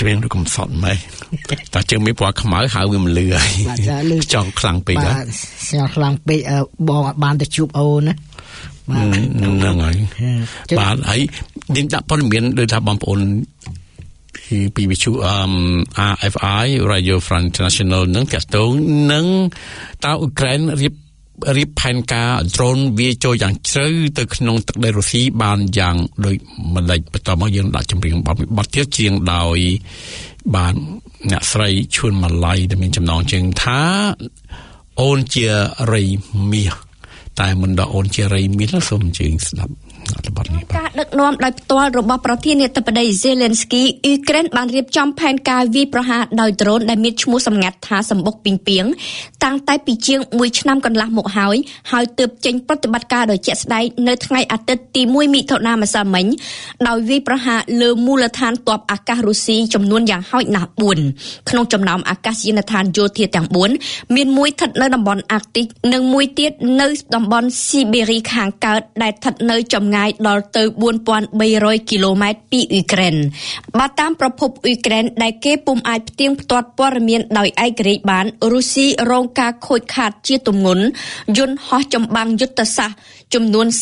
ច្រៀងដូចកំសត់ម៉េចតែជើងមានពណ៌ខ្មៅហៅវាមិនលឺហើយចង់ខ្លាំងពេកហើយខ្លាំងពេកបងអត់បានទៅជួបអូនណាហ្នឹងហើយបាទហើយយើងដាក់ព័ត៌មានដូចថាបងប្អូនពីវិទ្យុRFI Radio France International នឹងតាក់ទងនឹងតើអ៊ុយក្រែនរៀបផែនការ drone វាចូលយ៉ាងជ្រៅទៅក្នុងទឹកដីរុស្ស៊ីបានយ៉ាងដូចម្ដេចបន្តមកយើងដាក់ចម្រៀងបទទៀតជាងដោយបានអ្នកស្រីឈួនម៉ាឡៃដែលមានចំណងជើងថាអូនជារីមាសតែមិនដល់អូនជារីមាសសូមជើងស្ដាប់ការដឹកនាំដោយផ្ទាល់របស់ប្រធានាធិបតី Zelensky អ៊ុយក្រែនបានរៀបចំផែនការវាយប្រហារដោយដ្រូនដែលមានឈ្មោះសម្ងាត់ថាសម្បុកពីងពីងតាំងតែពីជាង1ឆ្នាំកន្លះមកហើយទើបចេញប្រតិបត្តិការដោយជាក់ស្ដែងនៅថ្ងៃអាទិត្យទី1មិថុនាម្សិលមិញដោយវាយប្រហារលើមូលដ្ឋានទ័ពអាកាសរុស្ស៊ីចំនួនយ៉ាងហោចណាស់4ក្នុងចំណោមអាកាសយានដ្ឋានយោធាទាំង4មានមួយស្ថិតនៅតំបន់អាកទិកនិងមួយទៀតនៅតំបន់ស៊ីបេរីខាងកើតដែលស្ថិតនៅចម្ងាយដល់ទៅ 4,300 គីឡូម៉ែត្រពីអ៊ុយក្រែនបើតាមប្រភពអ៊ុយក្រែនដែលគេពុំអាចផ្ទៀងផ្ទាត់ព័ត៌មានដោយឯករាជ្យបានរុស្ស៊ីរងការខូចខាតជាទម្ងន់យន្តហោះចម្បាំងយុទ្ធសាស្ត្រចំនួន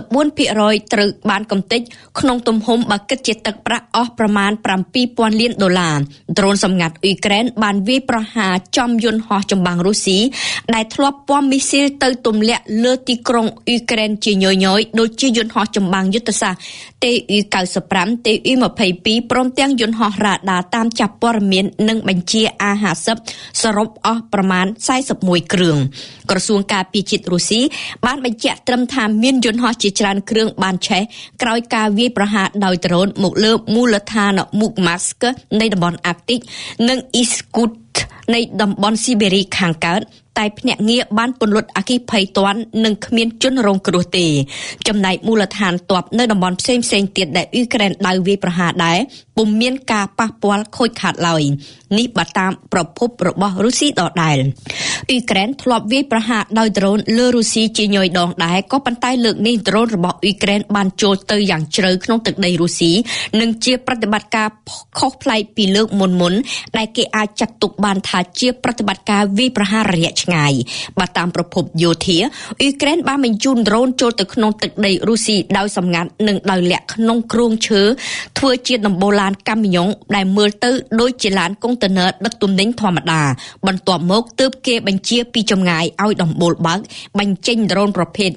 34% ត្រូវបានកំទេចក្នុងទំហំបើគិតជាទឹកប្រាក់អស់ប្រមាណ $7,000 លានដ្រូនសម្ងាត់អ៊ុយក្រែនបានវាយប្រហារចំយន្តហោះចម្បាំងរុស្ស៊ីដែលធ្លាប់ពាំមីស៊ីលទៅទម្លាក់លើទីក្រុងអ៊ុយក្រែនជាញយៗដូចជាយន្តហោះចម្បាំងយុទ្ធសាស្ត្រ TU-95 TU-22 ព្រមទាំងយន្តហោះរ៉ាដាតាមចាប់ព័ត៌មាននិងបញ្ជា A-50 សរុបអស់ប្រមាណ41គ្រឿងក្រសួងការពារជាតិរុស្ស៊ីបានបញ្ជាក់ត្រឹមថាមានយន្តហោះជាច្រើនគ្រឿងបានឆេះក្រោយការវាយប្រហារដោយដ្រូនមកលើមូលដ្ឋានមុកម៉ាស្កនៃតំបន់អាកទិកនិងអ៊ីស្គូតនៃតំបន់ស៊ីបេរីខាងកើតតែភ្នាក់ងារបានពន្លត់អគ្គិភ័យទាន់និងគ្មានជនរងគ្រោះទេចំណែកមូលដ្ឋានទ័ពនៅតំបន់ផ្សេងៗទៀតដែលអ៊ុយក្រែនដៅវាយប្រហារដែរពុំមានការប៉ះពាល់ខូចខាតឡើយនេះបើតាមប្រភពរបស់រុស្ស៊ីដដែលអ៊ុយក្រែនធ្លាប់វាយប្រហារដោយដ្រូនលើរុស្ស៊ីជាញយដងដែរក៏ប៉ុន្តែលើកនេះដ្រូនរបស់អ៊ុយក្រែនបានចូលទៅយ៉ាងជ្រៅក្នុងទឹកដីរុស្ស៊ីនិងជាប្រតិបត្តិការខុសប្លែកពីលើកមុនដែលគេអាចចាត់ទុកបានថាជាប្រតិបត្តិការវាយប្រហាររយៈឆ្ងាយបើតាមប្រភពយោធាអ៊ុយក្រែនបានបញ្ជូនដ្រូនចូលទៅក្នុងទឹកដីរុស្ស៊ីដោយសម្ងាត់និងដោយលាក់ក្នុងគ្រោងឈើធ្វើជាដំបូលឡានកាមីយ៉ុងដែលមើលទៅដូចជាឡានកុងតឺន័រដឹកទំនិញធម្មតាបន្ទាប់មកទើបគេបញ្ជាពីចម្ងាយឲ្យដំបូលបើកបញ្ចេញដ្រូនប្រភេទ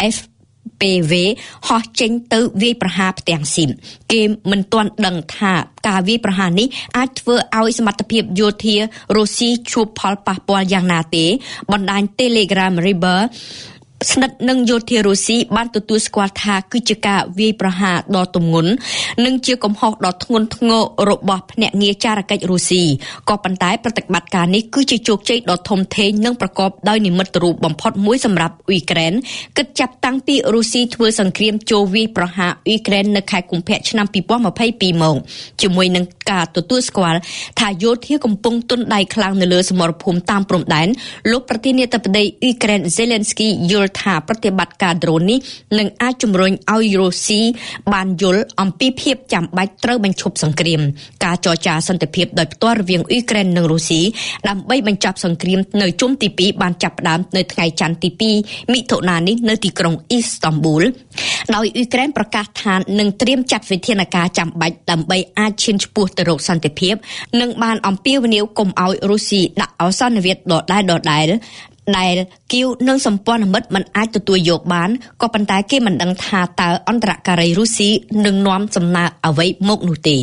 FPV ហោះចេញទៅវាយប្រហារផ្ទាំងស៊ីមគេមិនទាន់ដឹងថាការវាយប្រហារនេះអាចធ្វើឲ្យសមត្ថភាពយោធារុស្ស៊ីជួបផលប៉ះពាល់យ៉ាងណាទេបណ្ដាញ Telegram River ស្និទ្ធនឹងយោធារុស្ស៊ីបានទទួលស្គាល់ថាគឺជាការវាយប្រហារដ៏ទម្ងន់និងជាកំហុសដ៏ធ្ងន់ធ្ងររបស់ភ្នាក់ងារចារកិច្ចរុស្ស៊ីក៏ប៉ុន្តែប្រតិបត្តិការនេះគឺជាជោគជ័យដ៏ធំធេងនិងប្រកបដោយនិមិត្តរូបបំផុតមួយសម្រាប់អ៊ុយក្រែនគិតចាប់តាំងពីរុស្ស៊ីធ្វើសង្គ្រាមចូលវាយប្រហារអ៊ុយក្រែននៅខែកុម្ភៈឆ្នាំ2022មកជាមួយនឹងការទទួលស្គាល់ថាយោធាកំពុងទន់ដៃខ្លាំងនៅលើសមរភូមិតាមព្រំដែនលោកប្រធានាធិបតីអ៊ុយក្រែន Zelensky យល់ថាប្រតិបត្តិការដ្រូននេះនឹងអាចជំរុញឲ្យរុស្ស៊ីបានយល់អំពីភាពចាំបាច់ត្រូវបញ្ឈប់សង្គ្រាមការចរចាសន្តិភាពដោយផ្ទាល់រវាងអ៊ុយក្រែននិងរុស្ស៊ីដើម្បីបញ្ចប់សង្គ្រាមនៅជុំទី2បានចាប់ផ្ដើមនៅថ្ងៃច័ន្ទទី2មិថុនានេះនៅទីក្រុងអ៊ីស្តង់ប៊ូលដោយអ៊ុយក្រែនប្រកាសថានឹងត្រៀមចាត់វិធានការចាំបាច់ដើម្បីអាចឈានឆ្ពោះទៅរកសន្តិភាពនិងបានអំពាវនាវកុំឲ្យរុស្ស៊ីដាក់អសន្នវិទ្យដដែលដែលគៀវនិងសម្ព័ន្ធមិត្តមិនអាចទទួលយកបានក៏ប៉ុន្តែគេមិនដឹងថាតើអន្តរការីរុស្ស៊ីនឹងនាំសំណើអ្វីមកនោះទេ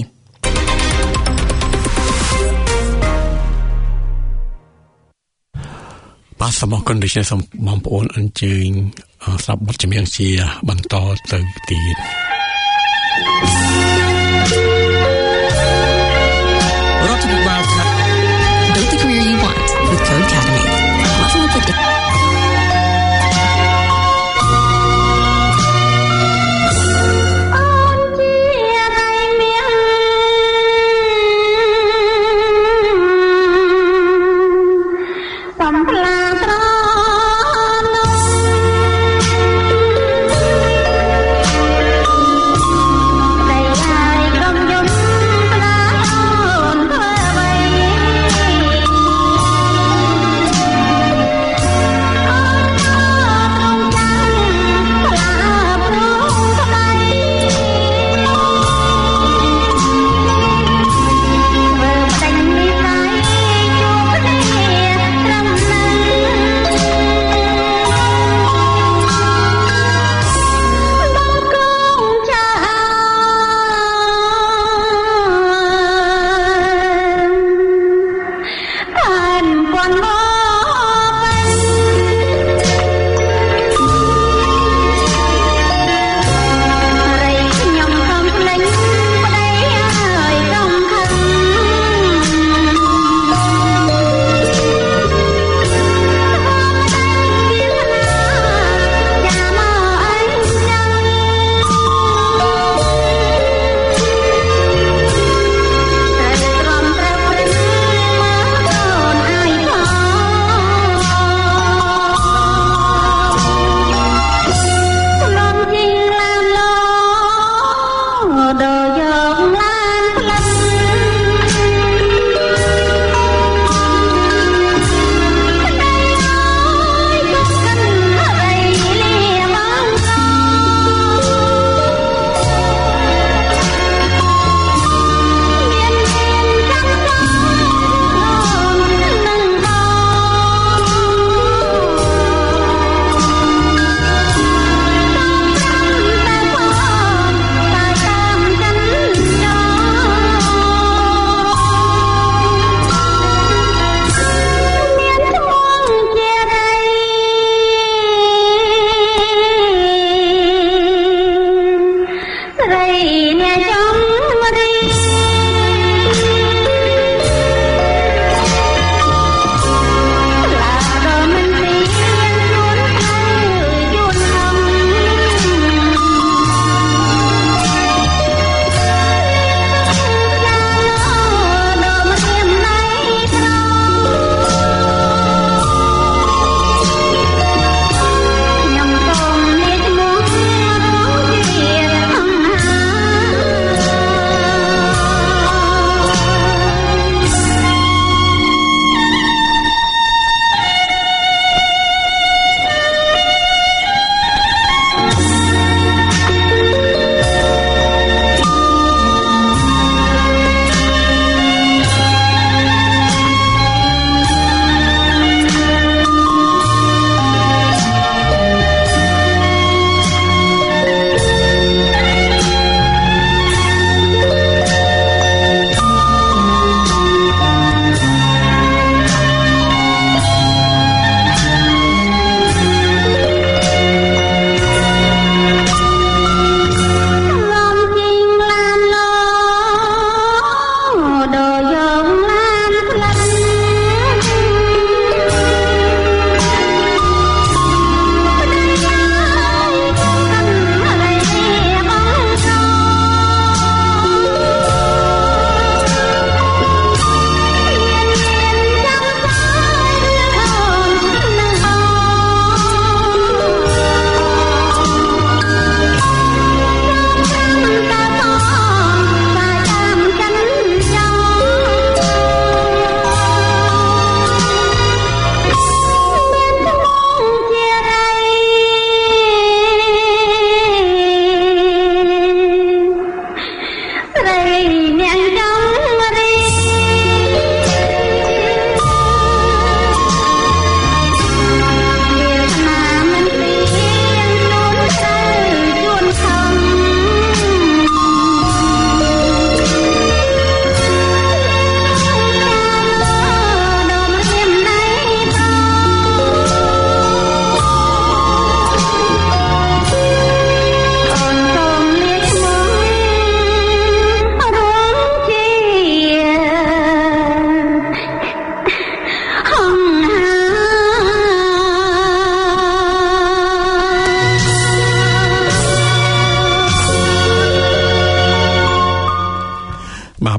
បាទសូមអរគុណដូចនេះសូមបងប្អូនអញ្ជើញស្ដាប់បទចម្រៀងជាបន្តទៅទៀតរដ្ឋាភិបាលថា Build the career you want with Code Academy. Level up with Hãy subscribe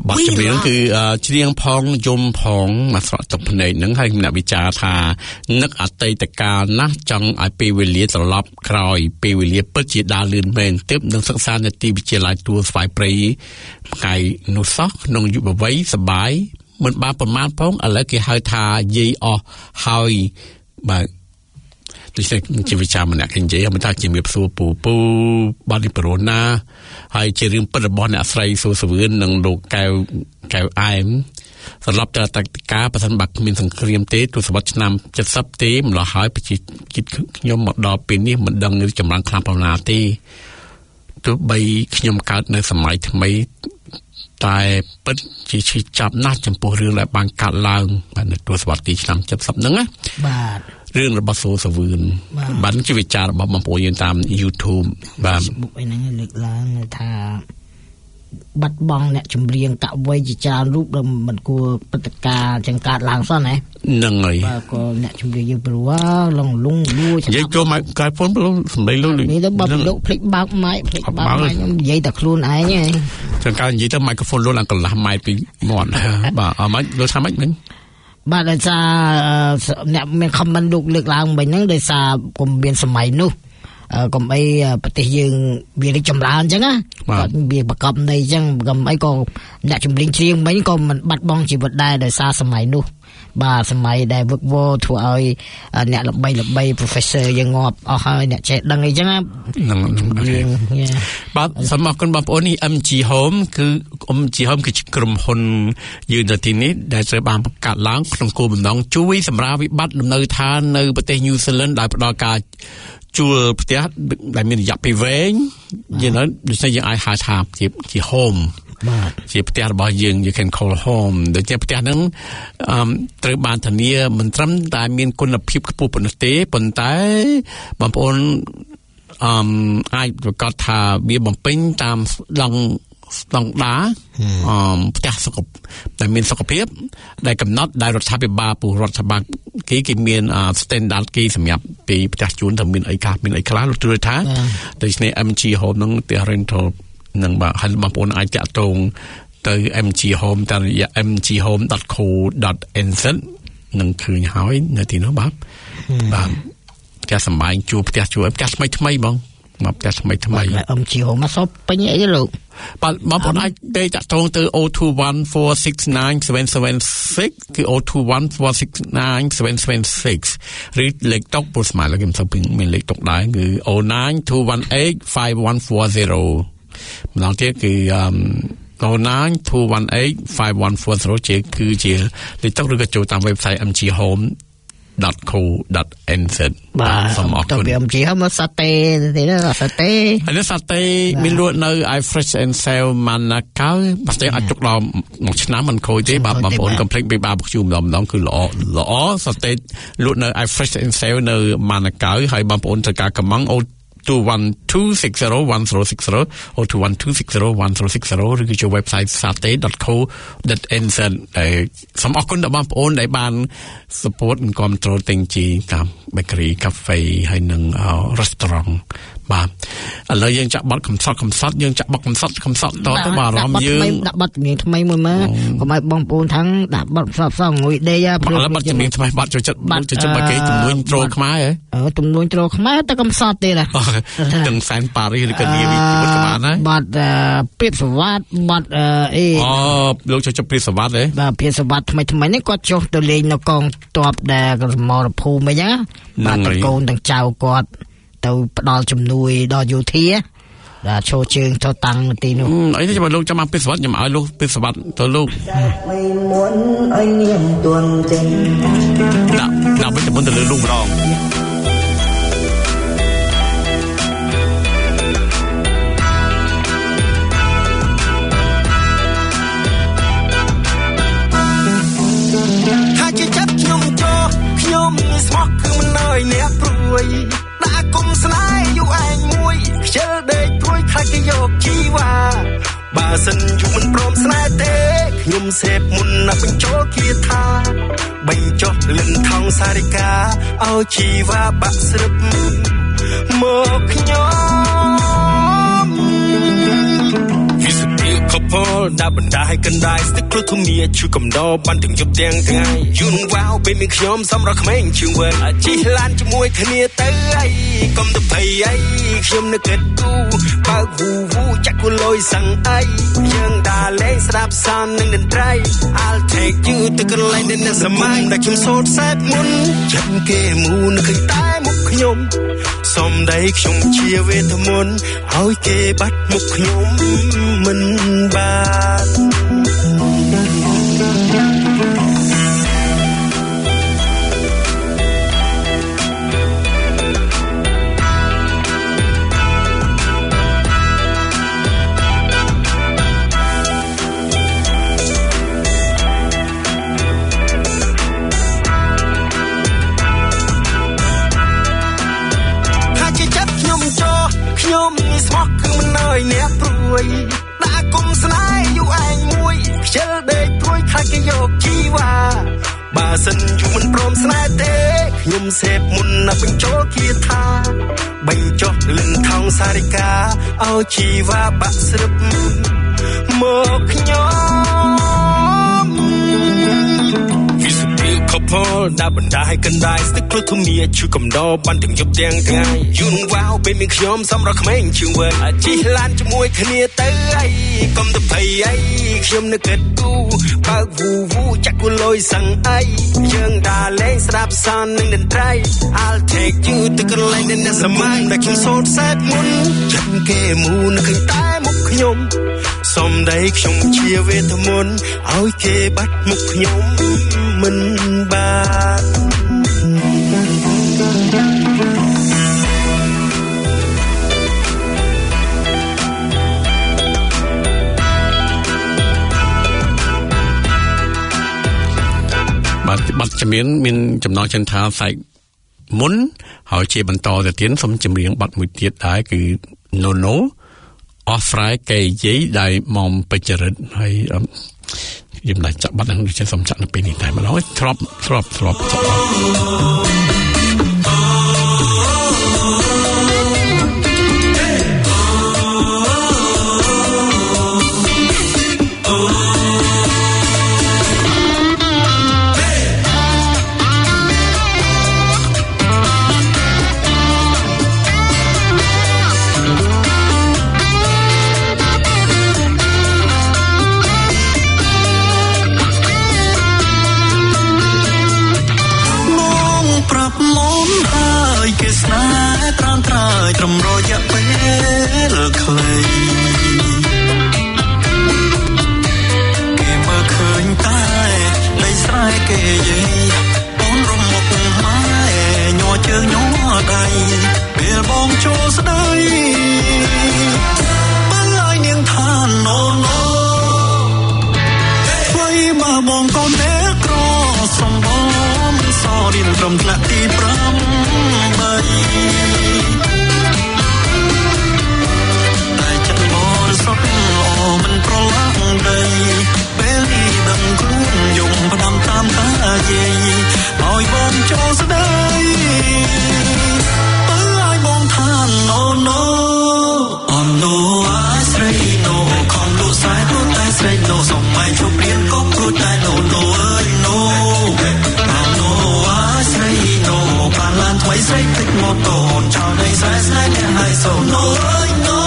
បាត់ចម្រៀងគឺច្រៀងផងយំផងមកស្រក់ទឹកភ្នែកហ្នឹងហើយអ្នកវិចារថានឹកអតីតកាលណាស់ចង់ឲ្យពេលវេលាត្រឡប់ក្រោយពេលវេលាពិតជាដើរលឿនមែនទើបនឹងសិក្សានៅទីវិទ្យាល័យទួលស្វាយព្រៃថ្ងៃនោះសោះក្នុងយុវវ័យសបាយមិនបានប្រមាណផងឥឡូវគេហៅថាយាយអស់ហើយបាទដូចជាវិចារម្នាក់គេនិយាយមិនថាជាមានសួរពូបាត់នេះប្រូណាហើយជារឿងពិតរបស់អ្នកស្រីសួសវឿននិងលោកកែវអែមសម្រាប់តែតកការប្រសិនបើគ្មានសង្គ្រាមទេទសវត្សរ៍ឆ្នាំ70ទេម្ល៉េះហើយប្រជាជាតិខ្ញុំមកដល់ពេលនេះមិនដឹងចម្រើនខ្លាំងប៉ុណ្ណាទេទោះបីខ្ញុំកើតនៅសម័យថ្មីតែពិតជាឈឺចាប់ណាស់ចំពោះរឿងដែលបានកាត់ឡើងបាទនៅទសវត្សរ៍ទីឆ្នាំ70ហ្នឹងណាបាទរឿងរបស់សូសវឿនបានជាវិចាររបស់បងប្អូនយើងតាម YouTube បាទ Facebook អីហ្នឹងលើកឡើងថាបាត់បង់អ្នកចម្រៀងកវីជាច្រើនរូបដែលមិនគួរព្រឹត្តិការណ៍ចឹងកើតឡើងសោះណាហ្នឹងហើយបាទក៏អ្នកចម្រៀងយើងព្រោះលងលួចនិយាយចូលមកកាយហ្វូនសម្ដីលោកនេះទៅបើលោកភ្លេចបើកម៉ៃភ្លេចបើកម៉ៃខ្ញុំនិយាយតែខ្លួនឯងហ្នឹងចឹងកាលនិយាយទៅ microphone លោកឡើងកន្លះម៉ែត្រពីមាត់បាទអត់មិនលោកថាម៉េចមិញបាទដោយសារអ្នកមាន comment លោកលើកឡើងមិញហ្នឹងដោយសារកុំមានសម័យនោះកុំអីប្រទេសយើងវារីកចម្រើនអញ្ចឹងណាគាត់វាប្រកបនៃអញ្ចឹងកុំអីក៏អ្នកចម្រៀងច្រៀងមិញក៏មិនបាត់បង់ជីវិតដែរដោយសារសម័យនោះបាទសម័យដែលវឹកវរធ្វើឲ្យអ្នកល្បី professor យើងងាប់អស់ហើយអ្នកចេះដឹងអីចឹងណាបាទសូមអរគុណបងប្អូននេះ MG Home គឺ MG Home គឺជាក្រុមហ៊ុនយើងនៅទីនេះដែលត្រូវបានបង្កើតឡើងក្នុងគោលបំណងជួយសម្រាលវិបត្តិលំនៅឋាននៅប្រទេស New Zealand ដោយផ្ដល់ការជួលផ្ទះដែលមានរយៈពេលវែងយើងដូច្នេះយើងអាចហៅថាជា home បាទជាផ្ទះរបស់យើង you can call home ដូចជាផ្ទះហ្នឹងត្រូវបានធានាមិនត្រឹមតែមានគុណភាពខ្ពស់ប៉ុណ្ណោះទេប៉ុន្តែបងប្អូនអាចប្រកាសថាវាបំពេញតាមស្តង់ដារផ្ទះសុខភាពដែលមានសុខភាពដែលកំណត់ដោយរដ្ឋាភិបាលពលរដ្ឋបាលគេមាន standard គេសម្រាប់ពីផ្ទះជួលទៅមានអីខ្លះលោកជួយថាដូច្នេះ MG Home នឹងផ្ទះ rental នឹងបាទហើយបងប្អូនអាចតាក់ទងទៅ MG Home តាមរយៈ mghome.co.nz នឹងឃើញហើយនៅទីនោះបាទផ្ទះសម្បែងជួលផ្ទះថ្មីបងមកផ្ទះថ្មី MG Home មកសពពេញអីទេលោកបាទបងប្អូនអាចតាក់ទងទៅ 021469776 គឺ 021469776 ឬលេខតុកពុស្មាឡគេមិនសូវមានលេខតុកដែរគឺ 092185140 ម្ដងទៀតគឺ092185140 គឺជាលេខតុកឬក៏ចូលតាម website mghome.co.nz បាទសូមអរគុណទៅ MG Home មកសាតេទេណាសាតេហើយសាតេមានលក់នៅ I Fresh and Sale Manukau បាទតែអាចទុកដល់មួយឆ្នាំមិនខូចទេបាទបងប្អូនកុំភ្លេចពីបាបខ្ជូម្ដងគឺល្អសាតេលក់នៅ I Fresh and Sale នៅ Manukau ហើយបងប្អូនត្រូវការកំង212601060 021260160 ឬក៏ចូល website sate.co.nz សូមអរគុណដល់បងប្អូនដែលបាន support និងគ្រប់គ្រងទាំងជីតាម bakery cafe ហើយនិង restaurant បាទឥឡូវយើងចាក់បတ်កំសត់យើងចាក់បတ်កំសត់តទៅបាទអារម្មណ៍យើងដាក់បတ်ជំនាញថ្មីមួយមើលកុំឲ្យបងប្អូនថាំងដាក់បတ်កំសត់ងុយដេកព្រោះបတ်ជំនាញថ្មីបတ်ចូលចិត្តបើគេជំនួយត្រូលខ្មែរហ៎ជំនួយត្រូលខ្មែរតែកំសត់ទេណាទាំងសែនប៉ារីឬក៏នាវីជីវិតក៏បានដែរបတ်ព្រៀបសវត្តបတ်អីលោកចូលព្រៀបសវត្តហ៎បាទព្រៀបសវត្តថ្មីនេះគាត់ចុះទៅលេងនៅកងទ័ពដែលសមរភូមិអីហ្នឹងបាទតកូនទាំងចៅគាត់ទៅផ្ដល់ជំនួយដល់យោធាដែលឈរជើងទៅតាំងទីនោះអីទេបើលោកចាំមកពីសវត្តខ្ញុំឲ្យលោកពីសវត្តទៅលោកមិនមុនឲ្យនាងទួនចេញដាក់វិជ្ជមន្តទៅលើលោកម្ដងថាជាចាប់ខ្ញុំចូលខ្ញុំស្មោះគឺមិនអើយអ្នកព្រួយដាក់គុំស្នេហ៍យូរឯងមួយខ្ជិលដេកព្រួយខ្លាចគេយកជីវ៉ាបើសិនយូរមិនព្រមស្នេហ៍ទេខ្ញុំសេពមុនណាស់បញ្ចូលគាថាបញ្ចុះលិនថងសារិកាឲ្យជីវ៉ាបាក់ស្រឹបមកខ្ញុំវិសុទ្ធិកផលដាក់បណ្ដាឲ្យកណ្ដាលស្ទឹកគ្រោះធំមាជួយកំដរបានទាំងយប់ទាំងថ្ងៃយូរវ៉ាវពេលមានខ្ញុំសម្រាប់ក្មេងជឿវែងជិះឡានជាមួយគ្នាទៅអីកុំទៅភ័យអីខ្ញុំនឹកគិតគូបើកវូចាក់គូលុយសឹងអីយើងដើរលេងស្ដាប់សាននឹងតន្ត្រី I'll take you ទៅកន្លែងដែលអ្នកសម័យដែលខ្ញុំសូត្រសែតមុនចិត្តគេមូនឃើញតែមុខខ្ញុំសំដីខ្ញុំជាវេទមន្តឲ្យគេបាត់មុខខ្ញុំមិនបានខ្ញុំនេះស្មោះគឺមិនអើយអ្នកព្រួយដាក់គុំស្នេហ៍យូរឯងមួយខ្ជិលដេកព្រួយខ្លាចគេយកជីវ៉ាបើសិនយូរមិនព្រមស្នេហ៍ទេខ្ញុំសេពមុនណាស់បញ្ចូលគាថាបញ្ចុះលឹងថងសារិកាឲ្យជីវ៉ាបាក់ស្រឹបមកខ្ញុំCouple ដាក់បណ្ដាឲ្យកណ្ដាលស្ទឹកគ្រោះធំមាជួយកំដរបានទាំងយប់ទាំងថ្ងៃយូរវ៉ាវពេលមានខ្ញុំសម្រាប់ក្មេងជឿវែងជិះឡានជាមួយគ្នាទៅអីកុំទៅភ័យអីខ្ញុំនឹកគិតគូបើកវូចាក់គូលុយសឹងអីយើងដើរលេងស្ដាប់សាននឹងតន្ត្រី I'll take you ទៅកន្លែងដែលអ្នកសម័យដែលខ្ញុំសូត្រសែតមុនចិត្តគេមូនឃើញតែមុខខ្ញុំសំដីខ្ញុំជាវេទមន្តឲ្យគេបាត់មុខខ្ញុំមិនបានបាត់ជំនាញមានចំណងជើងថាផ្នែកមុនហើយជាបន្តទៅទៀតសូមចម្រៀងបាត់មួយទៀតដែរគឺ No អស់ស្រ័យកែយាយដែលមកពេជ្ររិទ្ធហើយខ្ញុំđãចាក់បាត់នឹងខ្ញុំសូមចាក់នៅពេលនេះតែម្ដងធ្លាប់ចាក់បាត់ត្រឹមរយៈពេលខ្លីគេមើលឃើញតែដីស្រែគេយាយអូនរំមុខម៉ែញ័រជើងញ័រដៃពេលបងចូលស្ដីបើឲ្យនាងថា No អ្វីបើបងកូនតែក្រសំបងសរៀនត្រឹមថ្នាក់ទី5មិនប្រឡាក់ដីពេលនេះដឹងខ្លួនយំផ្ដាំតាមតាយាយឲ្យបងចូលស្ដីបើឲ្យបងថា No On no I say no ខំលក់សាយព្រោះតែស្រេច No សុំឲ្យជប់រៀនក៏ព្រោះតែ No អើយ No On no I say no បានឡានថ្មីស្រេចភ្លេចម៉ូតូអូនចោលដីស្រែស្នេហ៍អ្នកឲ្យសូ No អើយ No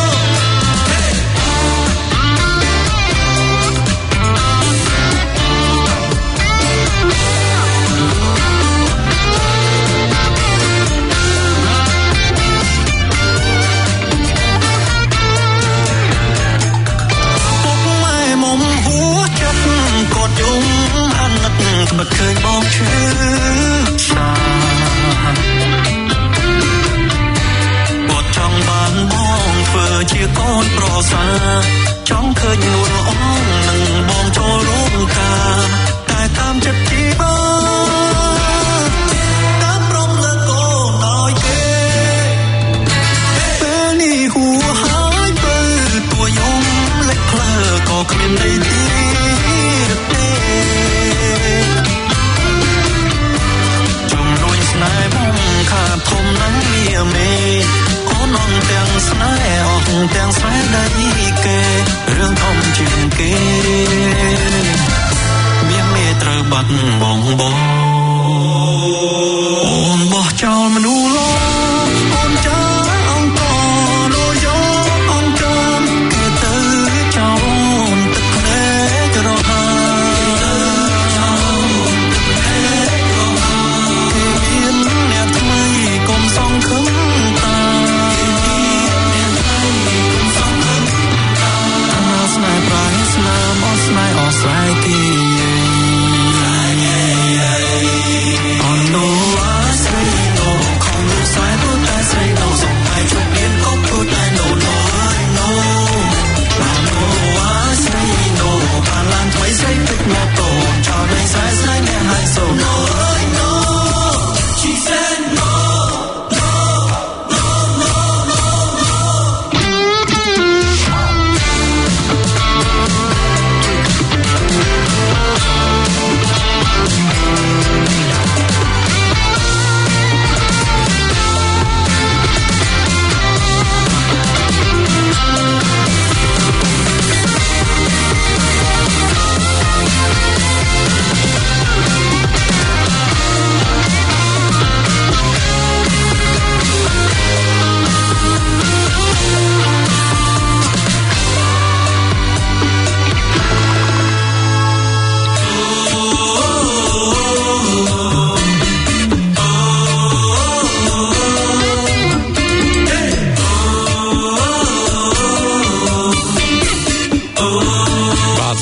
បើឃើញបងឈឺសាបើចង់បានបងធ្វើជាកូនប្រសាចង់ឃើញនួនអងនឹងបងចូលរោងការតែតាមចិត្តទីបងតាមព្រមលើកូនឲ្យគេពេលនេះហួហើយបើទួយំលេចផ្លើក៏គ្មានន័យទេធំនឹងមានមេអូនអងទាំងស្នេហ៍អងទាំងស្នេហ៍ដៃគេ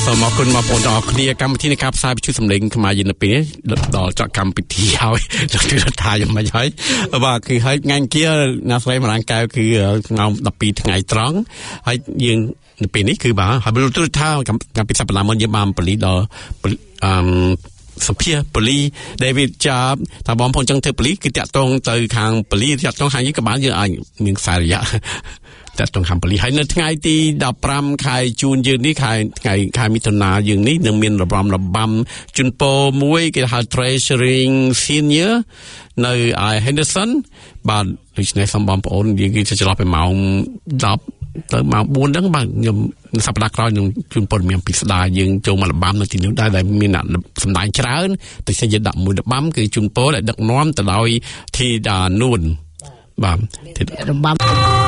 សូមអរគុណបងប្អូនទាំងអស់គ្នាកម្មវិធីនៃការផ្សាយវិទ្យុសំឡេងខ្មែរយើងនៅពេលនេះដល់ចប់កម្មវិធីហើយដល់គឺថាយ៉ាងម៉េចហើយបាទគឺហើយថ្ងៃគៀណាស្រីមរាំងកែវគឺម៉ោង12ថ្ងៃត្រង់ហើយយើងនៅពេលនេះគឺបាទហើយមិនទូថាកម្មវិធីសប្តាហ៍មុនយើងបានពលីដល់សុភាពលី David ចាប់ថាបងប្អូនចង់ធ្វើពលីគឺតាក់ទងទៅខាងពលីតាក់ទងខាងយើងក៏បានយើងអាចមានខ្សែរយៈតាក់ទងខាងពលីហើយនៅថ្ងៃទី15ខែជូនយើងនេះខែមិថុនាយើងនេះនឹងមានរបាំជូនពរមួយគេហៅ Treasuring Senior នៅ Henderson បាទដូច្នេះសូមបងប្អូនយើងគឺចន្លោះពីម៉ោង10ទៅម៉ោង4ហ្នឹងបាទខ្ញុំសប្តាហ៍ក្រោយនឹងជូនព័ត៌មានពីស្ដារយើងចូលមករបាំនៅទីនោះដែលមានអ្នកសម្ដែងច្រើនតែសេចក្ដីដាក់មួយរបាំគឺជូនពរដែលដឹកនាំទៅដោយធីតានួនបាទរបាំ